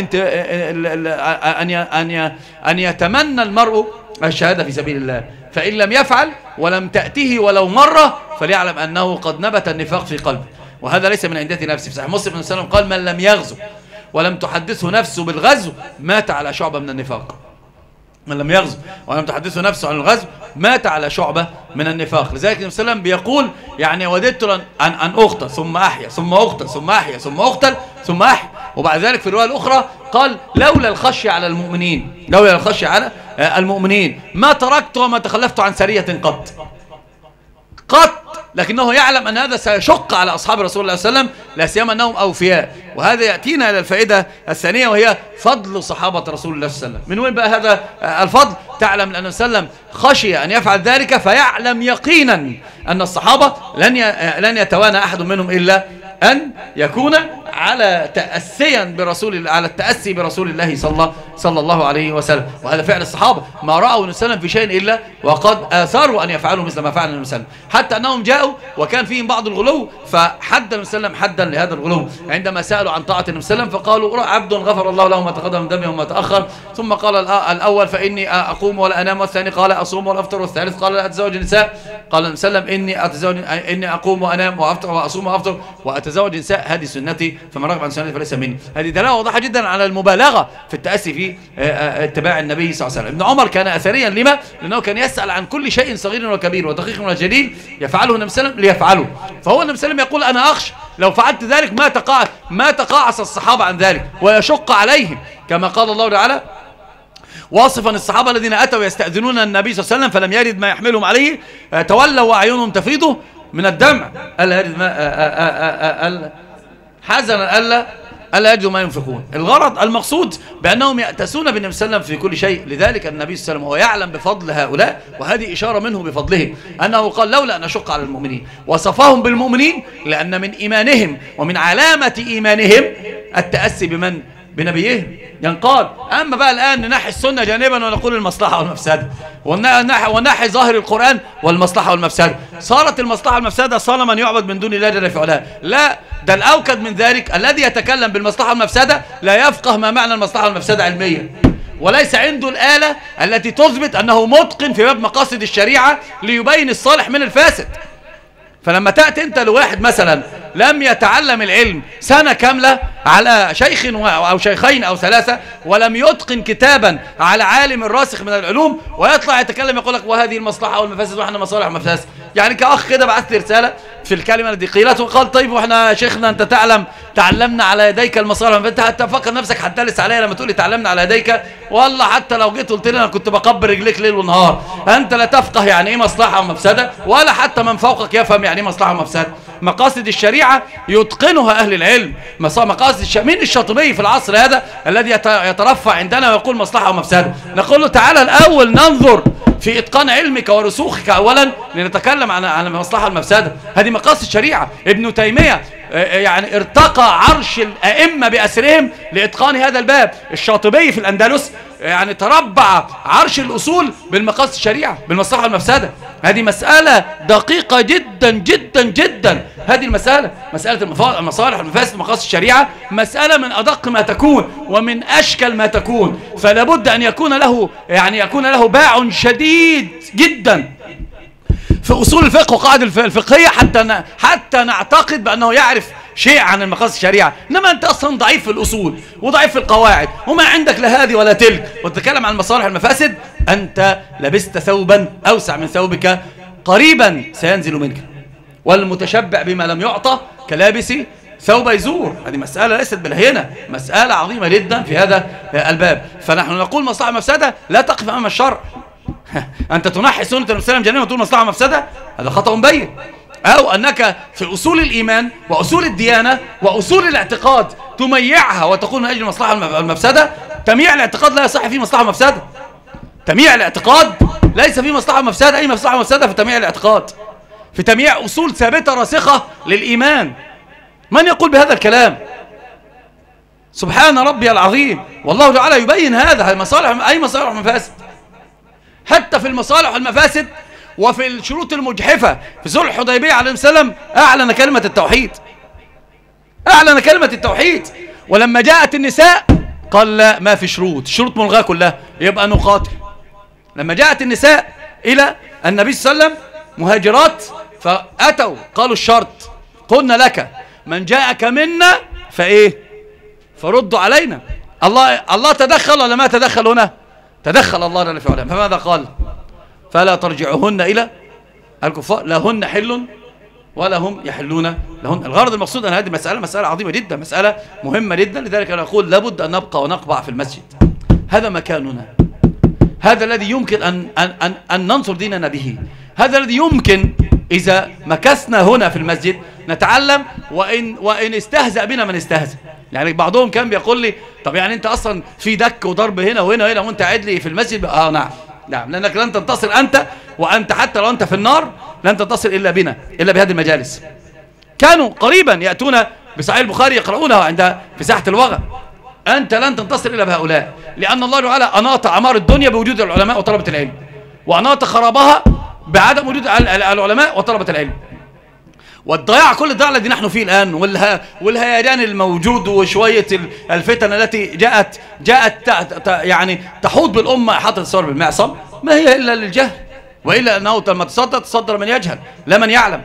أن يتمنى المرء الشهادة في سبيل الله، فإن لم يفعل ولم تأته ولو مرة فليعلم أنه قد نبت النفاق في قلبه، وهذا ليس من عندة نفسه. في صحيح مسلم النبي صلى الله عليه وسلم قال من لم يغزو ولم تحدثه نفسه بالغزو مات على شعبة من النفاق. من لم يغزو ولم تحدثه نفسه عن الغزو مات على شعبة من النفاق. لذلك النبي صلى الله عليه وسلم بيقول يعني وددت أن أقتل ثم أحيا ثم أقتل ثم أحيا ثم أقتل ثم أحيا. وبعد ذلك في الرواية الأخرى قال لولا الخشية على المؤمنين، لولا الخشية على المؤمنين ما تركت وما تخلفت عن سرية قط، لكنه يعلم أن هذا سيشق على أصحاب رسول الله صلى الله عليه وسلم لا سيما أنهم أوفياء. وهذا يأتينا إلى الفائدة الثانية وهي فضل صحابة رسول الله صلى الله عليه وسلم. من وين بقى هذا الفضل؟ تعلم أن صلى الله عليه وسلم خشي أن يفعل ذلك فيعلم يقينا أن الصحابة لن يتوانى أحد منهم إلا أن يكون على التأسي برسول الله صلى الله عليه وسلم. وهذا فعل الصحابة، ما رأوا النبي صلى الله عليه وسلم في شيء إلا وقد آثروا أن يفعلوا مثل ما فعل النبي صلى الله عليه وسلم، حتى أنهم جاءوا وكان فيهم بعض الغلو فحد النبي صلى الله عليه وسلم حدا لهذا الغلو عندما سألوا عن طاعة النبي صلى الله عليه وسلم فقالوا عبد غفر الله له ما تقدم من ذنبه وما تأخر. ثم قال الأول فإني أقوم ولا أنام، والثاني قال أصوم ولا أفطر، والثالث قال لا أتزوج النساء. قال النبي صلى الله عليه وسلم إني أقوم وأنام وأفطر وأصوم وأفطر وأتزوج النساء، هذه سنتي فمن رغب عن سنتي فليس مني. هذه دلالة واضحة جدا على المبالغة في التأسي في اتباع النبي صلى الله عليه وسلم. ابن عمر كان أثريا لما؟ لأنه كان يسأل عن كل شيء صغير وكبير ودقيق وجليل يفعله النبي صلى الله عليه وسلم ليفعله، فهو النبي صلى الله عليه وسلم يقول أنا أخشى لو فعلت ذلك ما تقاعس الصحابة عن ذلك ويشق عليهم، كما قال الله تعالى واصفا الصحابة الذين أتوا يستأذنون النبي صلى الله عليه وسلم فلم يرد ما يحملهم عليه تولوا وأعينهم تفيض من الدمع ألا يرد ما حزنا ألا يجدوا ما ينفقون. الغرض المقصود بأنهم يأتسون بالنبي صلى الله عليه وسلم في كل شيء. لذلك النبي صلى الله عليه وسلم هو يعلم بفضل هؤلاء، وهذه إشارة منه بفضلهم أنه قال لولا أن أشق على المؤمنين، وصفهم بالمؤمنين لأن من إيمانهم ومن علامة إيمانهم التأسي بمن؟ بنبيهم ينقاد. أما بقى الآن ننحي السنة جانبا ونقول المصلحة والمفسدة، ونحي ظاهر القرآن والمصلحة والمفسدة، صارت المصلحة والمفسدة صار من يعبد من دون الله جل في علاه. لا، ده الأوكد من ذلك الذي يتكلم بالمصلحة والمفسدة لا يفقه ما معنى المصلحة والمفسدة علميا، وليس عنده الآلة التي تثبت أنه متقن في باب مقاصد الشريعة ليبين الصالح من الفاسد. فلما تأتي أنت لواحد مثلا لم يتعلم العلم سنة كاملة على شيخ أو شيخين أو ثلاثة، ولم يتقن كتابا على عالم راسخ من العلوم، ويطلع يتكلم يقول لك وهذه المصلحة والمفاسد وإحنا مصالح ومفاسد. يعني كأخ كده بعثت لي رسالة في الكلمة التي قيلت وقال طيب وإحنا شيخنا أنت تعلمنا على يديك المصالح، فأنت حتى فكر نفسك هتدلس عليا لما تقولي تعلمنا على يديك، والله حتى لو جيت قلت لي أنا كنت بقبر رجليك ليل ونهار، أنت لا تفقه يعني إيه مصلحة ومفسدة، ولا حتى من فوقك يفهم يعني إيه مصلحة ومفسدة. مقاصد الشريعة يتقنها أهل العلم. مقاصد مين الشاطبي في العصر هذا الذي يترفع عندنا ويقول مصلحة ومفسدة؟ نقول له تعالى الأول ننظر في إتقان علمك ورسوخك أولا لنتكلم عن المصلحة والمفسدة. هذه مقاصد الشريعة. ابن تيمية يعني ارتقى عرش الأئمة بأسرهم لإتقان هذا الباب. الشاطبي في الأندلس يعني تربع عرش الأصول بالمقاصد الشريعة بالمصلحة والمفسدة. هذه مسألة دقيقة جدا جدا جدا. هذه المسألة مسألة المصالح والمفاسد ومقاصد الشريعة مسألة من أدق ما تكون ومن أشكل ما تكون. فلا بد أن يكون له باع شديد جدا في أصول الفقه وقواعد الفقهية حتى نعتقد بأنه يعرف شيء عن المقاصد الشريعة. إنما أنت أصلا ضعيف في الأصول وضعيف في القواعد وما عندك لا هذه ولا تلك وتتكلم عن المصالح والمفاسد، أنت لبست ثوبا أوسع من ثوبك قريبا سينزل منك، والمتشبع بما لم يعطى كلابس ثوب يزور. هذه مسألة ليست بالهينة، مسألة عظيمة جدا في هذا الباب. فنحن نقول مصلحة مفسدة لا تقف أمام الشرع. أنت تنحي سنة النبي صلى الله عليه وسلم جنين وتقول مصلحة مفسدة، هذا خطأ بين. أو أنك في أصول الإيمان وأصول الديانة وأصول الاعتقاد تميعها وتقول من أجل المصلحة والمفسدة. تمييع الاعتقاد لا يصح فيه مصلحة ومفسدة. تمييع الاعتقاد ليس فيه مصلحة ومفسدة. أي مصلحة ومفسدة في تمييع الاعتقاد، في تمييع أصول ثابتة راسخة للإيمان. من يقول بهذا الكلام؟ سبحان ربي العظيم. والله تعالى يبين هذا المصالح. أي مصالح ومفاسد؟ حتى في المصالح والمفاسد وفي الشروط المجحفة في صلح الحديبية عليه السلام أعلن كلمة التوحيد. أعلن كلمة التوحيد. ولما جاءت النساء قال لا، ما في شروط، الشروط ملغاة كلها، يبقى نقاتل. لما جاءت النساء إلى النبي صلى الله عليه وسلم مهاجرات فأتوا قالوا الشرط، قلنا لك من جاءك منا فإيه؟ فردوا علينا. الله تدخل ولا ما تدخل هنا؟ تدخل الله جل في علاه. فماذا قال؟ فلا ترجعوهن إلى الكفار، لا هن حل ولا هم يحلون لهن. الغرض المقصود أن هذه مسألة عظيمة جدا، مسألة مهمة جدا. لذلك أنا أقول لابد أن نبقى ونقبع في المسجد. هذا مكاننا، هذا الذي يمكن أن ننصر ديننا به. هذا الذي يمكن إذا مكثنا هنا في المسجد نتعلم، وإن استهزأ بنا من استهزأ. يعني بعضهم كان بيقول لي طب يعني أنت أصلا في دك وضرب هنا وهنا وهنا وأنت قاعد لي في المسجد. نعم، لأنك لن تنتصر أنت، وأنت حتى لو أنت في النار لن تنتصر إلا بنا، إلا بهذه المجالس. كانوا قريبا يأتون بصحيح البخاري يقرؤونه في ساحة الوغى. أنت لن تنتصر إلا بهؤلاء، لأن الله تعالى أناط عمار الدنيا بوجود العلماء وطلبة العلم، وأناط خرابها بعدم وجود العلماء وطلبة العلم. والضياع، كل الضياع الذي نحن فيه الآن والهيجان الموجود وشوية الفتن التي جاءت يعني تحوط بالأمة إحاطة الثور بالمعصم، ما هي إلا للجهل، وإلا أنه لما تصدر من يجهل لا من يعلم.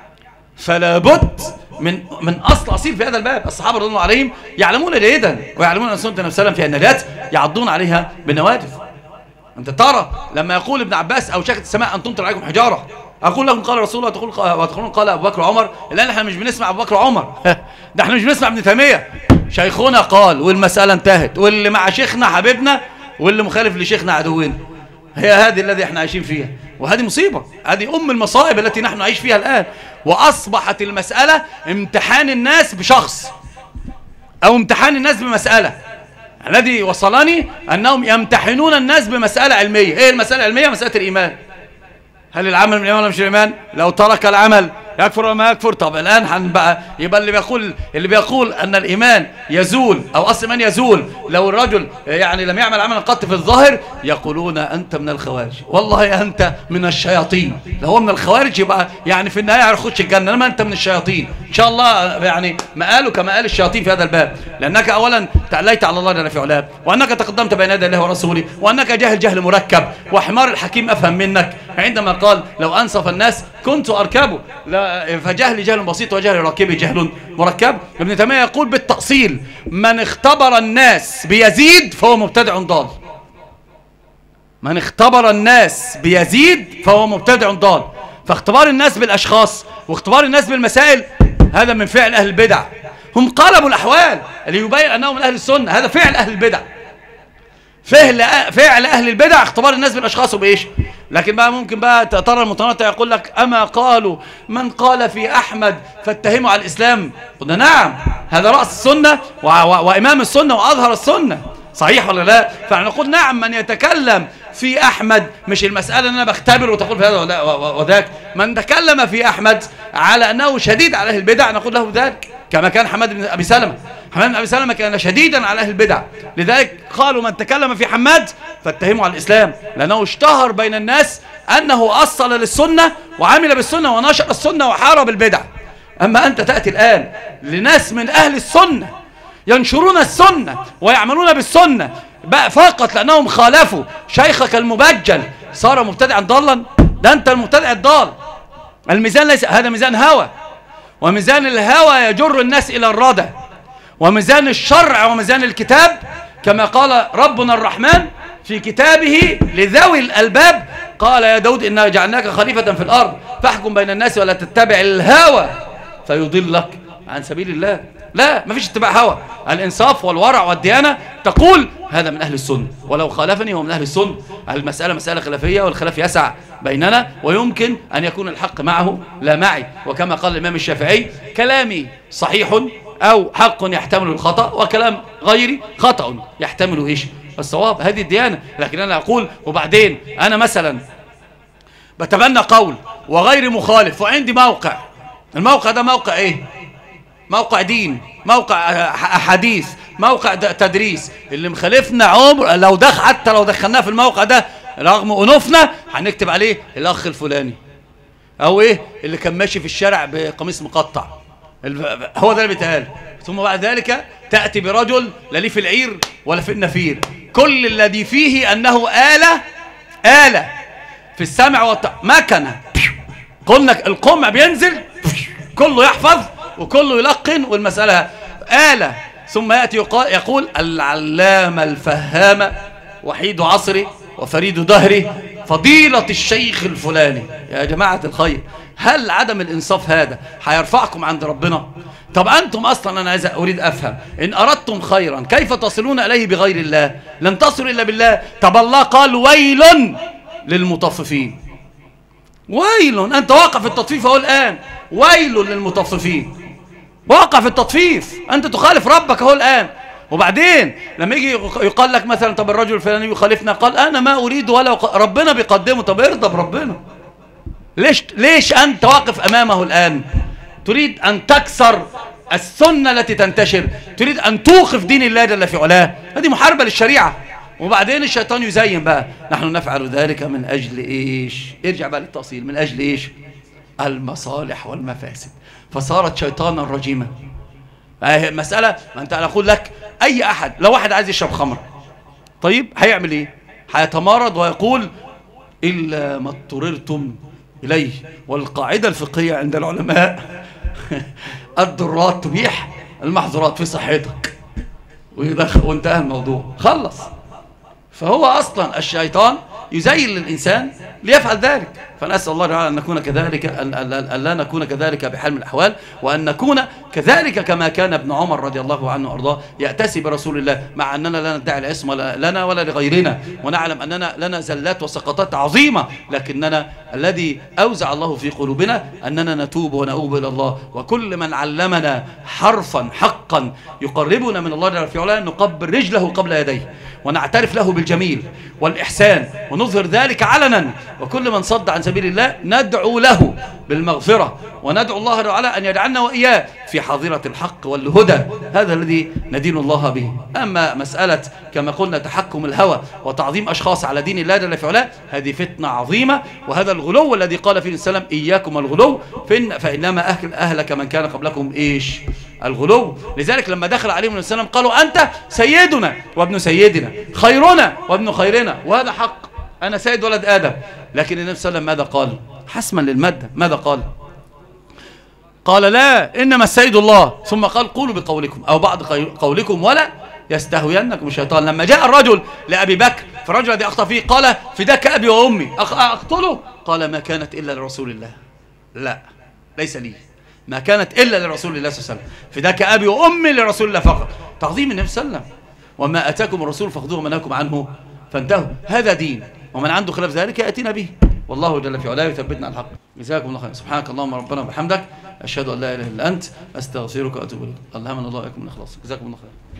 فلا بد من أصيل في هذا الباب. الصحابة رضي الله عليهم يعلمون جيدا، ويعلمون أن سنة النبي صلى الله عليه وسلم في النجاة يعضون عليها بالنواجذ. أنت ترى لما يقول ابن عباس أو شكت السماء أن تمطر عليكم حجارة، أقول لهم قال رسول الله وتقولون قال أبو بكر وعمر. الآن احنا مش بنسمع أبو بكر وعمر ده احنا مش بنسمع ابن تيمية. شيخنا قال والمسألة انتهت، واللي مع شيخنا حبيبنا واللي مخالف لشيخنا عدوين. هي هذه الذي احنا عايشين فيها، وهذه مصيبة. هذه المصائب التي نحن نعيش فيها الآن. وأصبحت المسألة امتحان الناس بشخص أو امتحان الناس بمسألة. الذي وصلني أنهم يمتحنون الناس بمسألة علمية. إيه المسألة العلمية؟ مسألة الإيمان. هل العمل من الإيمان ولا مش الإيمان؟ لو ترك العمل يكفر ولا ما يكفر؟ طب الآن يبقى اللي بيقول أن الإيمان يزول أو أصل الإيمان يزول لو الرجل يعني لم يعمل عملا قط في الظاهر، يقولون أنت من الخوارج. والله أنت من الشياطين. لو هو من الخوارج يبقى يعني في النهاية هيخش الجنة، إنما أنت من الشياطين إن شاء الله. يعني مآله كمآل الشياطين في هذا الباب، لأنك أولا تعليت على الله جل في علاه، وأنك تقدمت بين يدي الله ورسوله، وأنك جهل مركب، وحمار الحكيم أفهم منك عندما قال لو أنصف الناس كنت أركبه. فجهل جهل بسيط وجهل راكبي جهل مركب. ابن تيمية يقول بالتأصيل من اختبر الناس بيزيد فهو مبتدع ضال. من اختبر الناس بيزيد فهو مبتدع ضال. فاختبار الناس بالأشخاص واختبار الناس بالمسائل هذا من فعل أهل البدع. هم قلبوا الأحوال اللي يبين أنهم من أهل السنة. هذا فعل أهل البدع. فعل أهل البدع اختبار الناس بالأشخاص وبإيش. لكن بقى ممكن بقى ترى المتنطع يقول لك أما قالوا من قال في أحمد فاتهموا على الإسلام. قلنا نعم، هذا رأس السنة وإمام السنة وأظهر السنة، صحيح ولا لا؟ فنقول نعم، من يتكلم في أحمد، مش المسألة أن أنا بختبر وتقول في هذا وذاك. من تكلم في أحمد على أنه شديد على أهل البدع نقول له ذلك، كما كان حماد بن أبي سلمة. حماد بن أبي سلمة كان شديدا على أهل البدع، لذلك قالوا من تكلم في حماد فاتهموا على الإسلام، لأنه اشتهر بين الناس أنه أصل للسنة وعمل بالسنة ونشر السنة وحارب البدع. أما أنت تأتي الآن لناس من أهل السنة ينشرون السنة ويعملون بالسنة بقى فقط لأنهم خالفوا شيخك المبجل صار مبتدعا ضالا. ده أنت المبتدع الضال. الميزان ليس هذا ميزان هوى، وميزان الهوى يجر الناس إلى الردى، وميزان الشرع وميزان الكتاب كما قال ربنا الرحمن في كتابه لذوي الألباب، قال يا داود إنا جعلناك خليفة في الأرض فاحكم بين الناس ولا تتبع الهوى فيضلك عن سبيل الله. لا، مفيش اتباع هوى. الإنصاف والورع والديانة تقول هذا من أهل السنة، ولو خالفني هو من أهل السنة. المسألة مسألة خلافية، والخلاف يسع بيننا، ويمكن أن يكون الحق معه لا معي. وكما قال الإمام الشافعي كلامي صحيح أو حق يحتمل الخطأ، وكلام غيري خطأ يحتمل إيش الصواب. هذه الديانة. لكن أنا أقول وبعدين أنا مثلا بتبنى قول وغير مخالف وعندي موقع، الموقع ده موقع إيه؟ موقع دين، موقع أحاديث، موقع تدريس. اللي مخالفنا عمر لو حتى لو دخلناه في الموقع ده رغم أنوفنا هنكتب عليه الأخ الفلاني، أو إيه اللي كان ماشي في الشارع بقميص مقطع. هو ده اللي بيتقال. ثم بعد ذلك تأتي برجل لا ليه في العير ولا في النفير، كل الذي فيه أنه آلة في السمع مكنة. قلنا القمع بينزل كله يحفظ وكله يلقن والمسألة آلة. ثم يأتي يقول العلامة الفهامة وحيد عصري وفريد دهري فضيلة الشيخ الفلاني. يا جماعة الخير، هل عدم الإنصاف هذا هيرفعكم عند ربنا؟ طب أنتم أصلا أنا أريد أفهم، إن أردتم خيرا كيف تصلون إليه بغير الله؟ لن تصلوا إلا بالله. طب الله قال ويل للمطففين. ويل، أنت واقع في التطفيف أهو الآن. ويل للمطففين، واقع في التطفيف، أنت تخالف ربك أهو الآن. وبعدين لما يجي يقال لك مثلا طب الرجل الفلاني يخالفنا، قال أنا ما أريد ولا ربنا بيقدمه. طب ارضى بربنا. ليش أنت واقف أمامه الآن؟ تريد أن تكسر السنة التي تنتشر، تريد أن توقف دين الله جل في علاه. هذه محاربة للشريعة. وبعدين الشيطان يزين بقى نحن نفعل ذلك من أجل إيش؟ ارجع بقى للتأصيل، من أجل إيش؟ المصالح والمفاسد. فصارت شيطانا رجيما. مسألة ما أنت أقول لك أي أحد لو واحد عايز يشرب خمر طيب هيعمل إيه؟ هيتمارض ويقول إلا ما اضطررتم إليه. والقاعدة الفقهية عند العلماء الضرورات تبيح المحظورات في صحتك، وانتهى الموضوع، خلص. فهو أصلا الشيطان يزين للإنسان ليفعل ذلك. فنسأل الله تعالى أن نكون كذلك، أن لا نكون كذلك بحال من الأحوال، وأن نكون كذلك كما كان ابن عمر رضي الله عنه وأرضاه يأتسي برسول الله، مع أننا لا ندعي العصمة لنا ولا لغيرنا، ونعلم أننا لنا زلات وسقطات عظيمة، لكننا الذي أوزع الله في قلوبنا أننا نتوب ونؤوب إلى الله. وكل من علمنا حرفا حقا يقربنا من الله جل في علاه نقبل رجله قبل يديه، ونعترف له بالجميل والإحسان ونظهر ذلك علنا. وكل من صد عن سبيل الله ندعو له بالمغفرة، وندعو الله تعالى أن يجعلنا وإياه في حاضرة الحق والهدى. هذا الذي ندين الله به. أما مسألة كما قلنا تحكم الهوى وتعظيم أشخاص على دين الله جل في علاه، هذه فتنة عظيمة. وهذا الغلو الذي قال فيه السلام إياكم الغلو فإنما أهلك من كان قبلكم إيش؟ الغلو. لذلك لما دخل عليهم السلام قالوا أنت سيدنا وابن سيدنا، خيرنا وابن خيرنا، وهذا حق، أنا سيد ولد آدم. لكن النبي صلى الله عليه وسلم ماذا قال؟ حسما للمادة ماذا قال؟ قال لا، إنما السيد الله. ثم قال قولوا بقولكم أو بعض قولكم ولا يستهوينكم الشيطان. لما جاء الرجل لأبي بكر فالرجل الذي أخطأ فيه قال فداك أبي وأمي أقتله؟ قال ما كانت إلا لرسول الله. لا، ليس لي، ما كانت إلا لرسول الله صلى الله عليه وسلم. فداك أبي وأمي لرسول الله فقط. تعظيم النبي صلى الله عليه وسلم. وما أتاكم الرسول فخذوه وما نهاكم عنه فانتهوا. هذا دين، ومن عنده خلاف ذلك يأتينا به. والله جل في علاه يثبتنا على الحق. جزاكم الله خير. سبحانك اللهم ربنا وبحمدك، أشهد أن لا إله إلا أنت، أستغفرك وأتوب إليك. اللهم الله وإياكم من الإخلاص. جزاكم الله خير.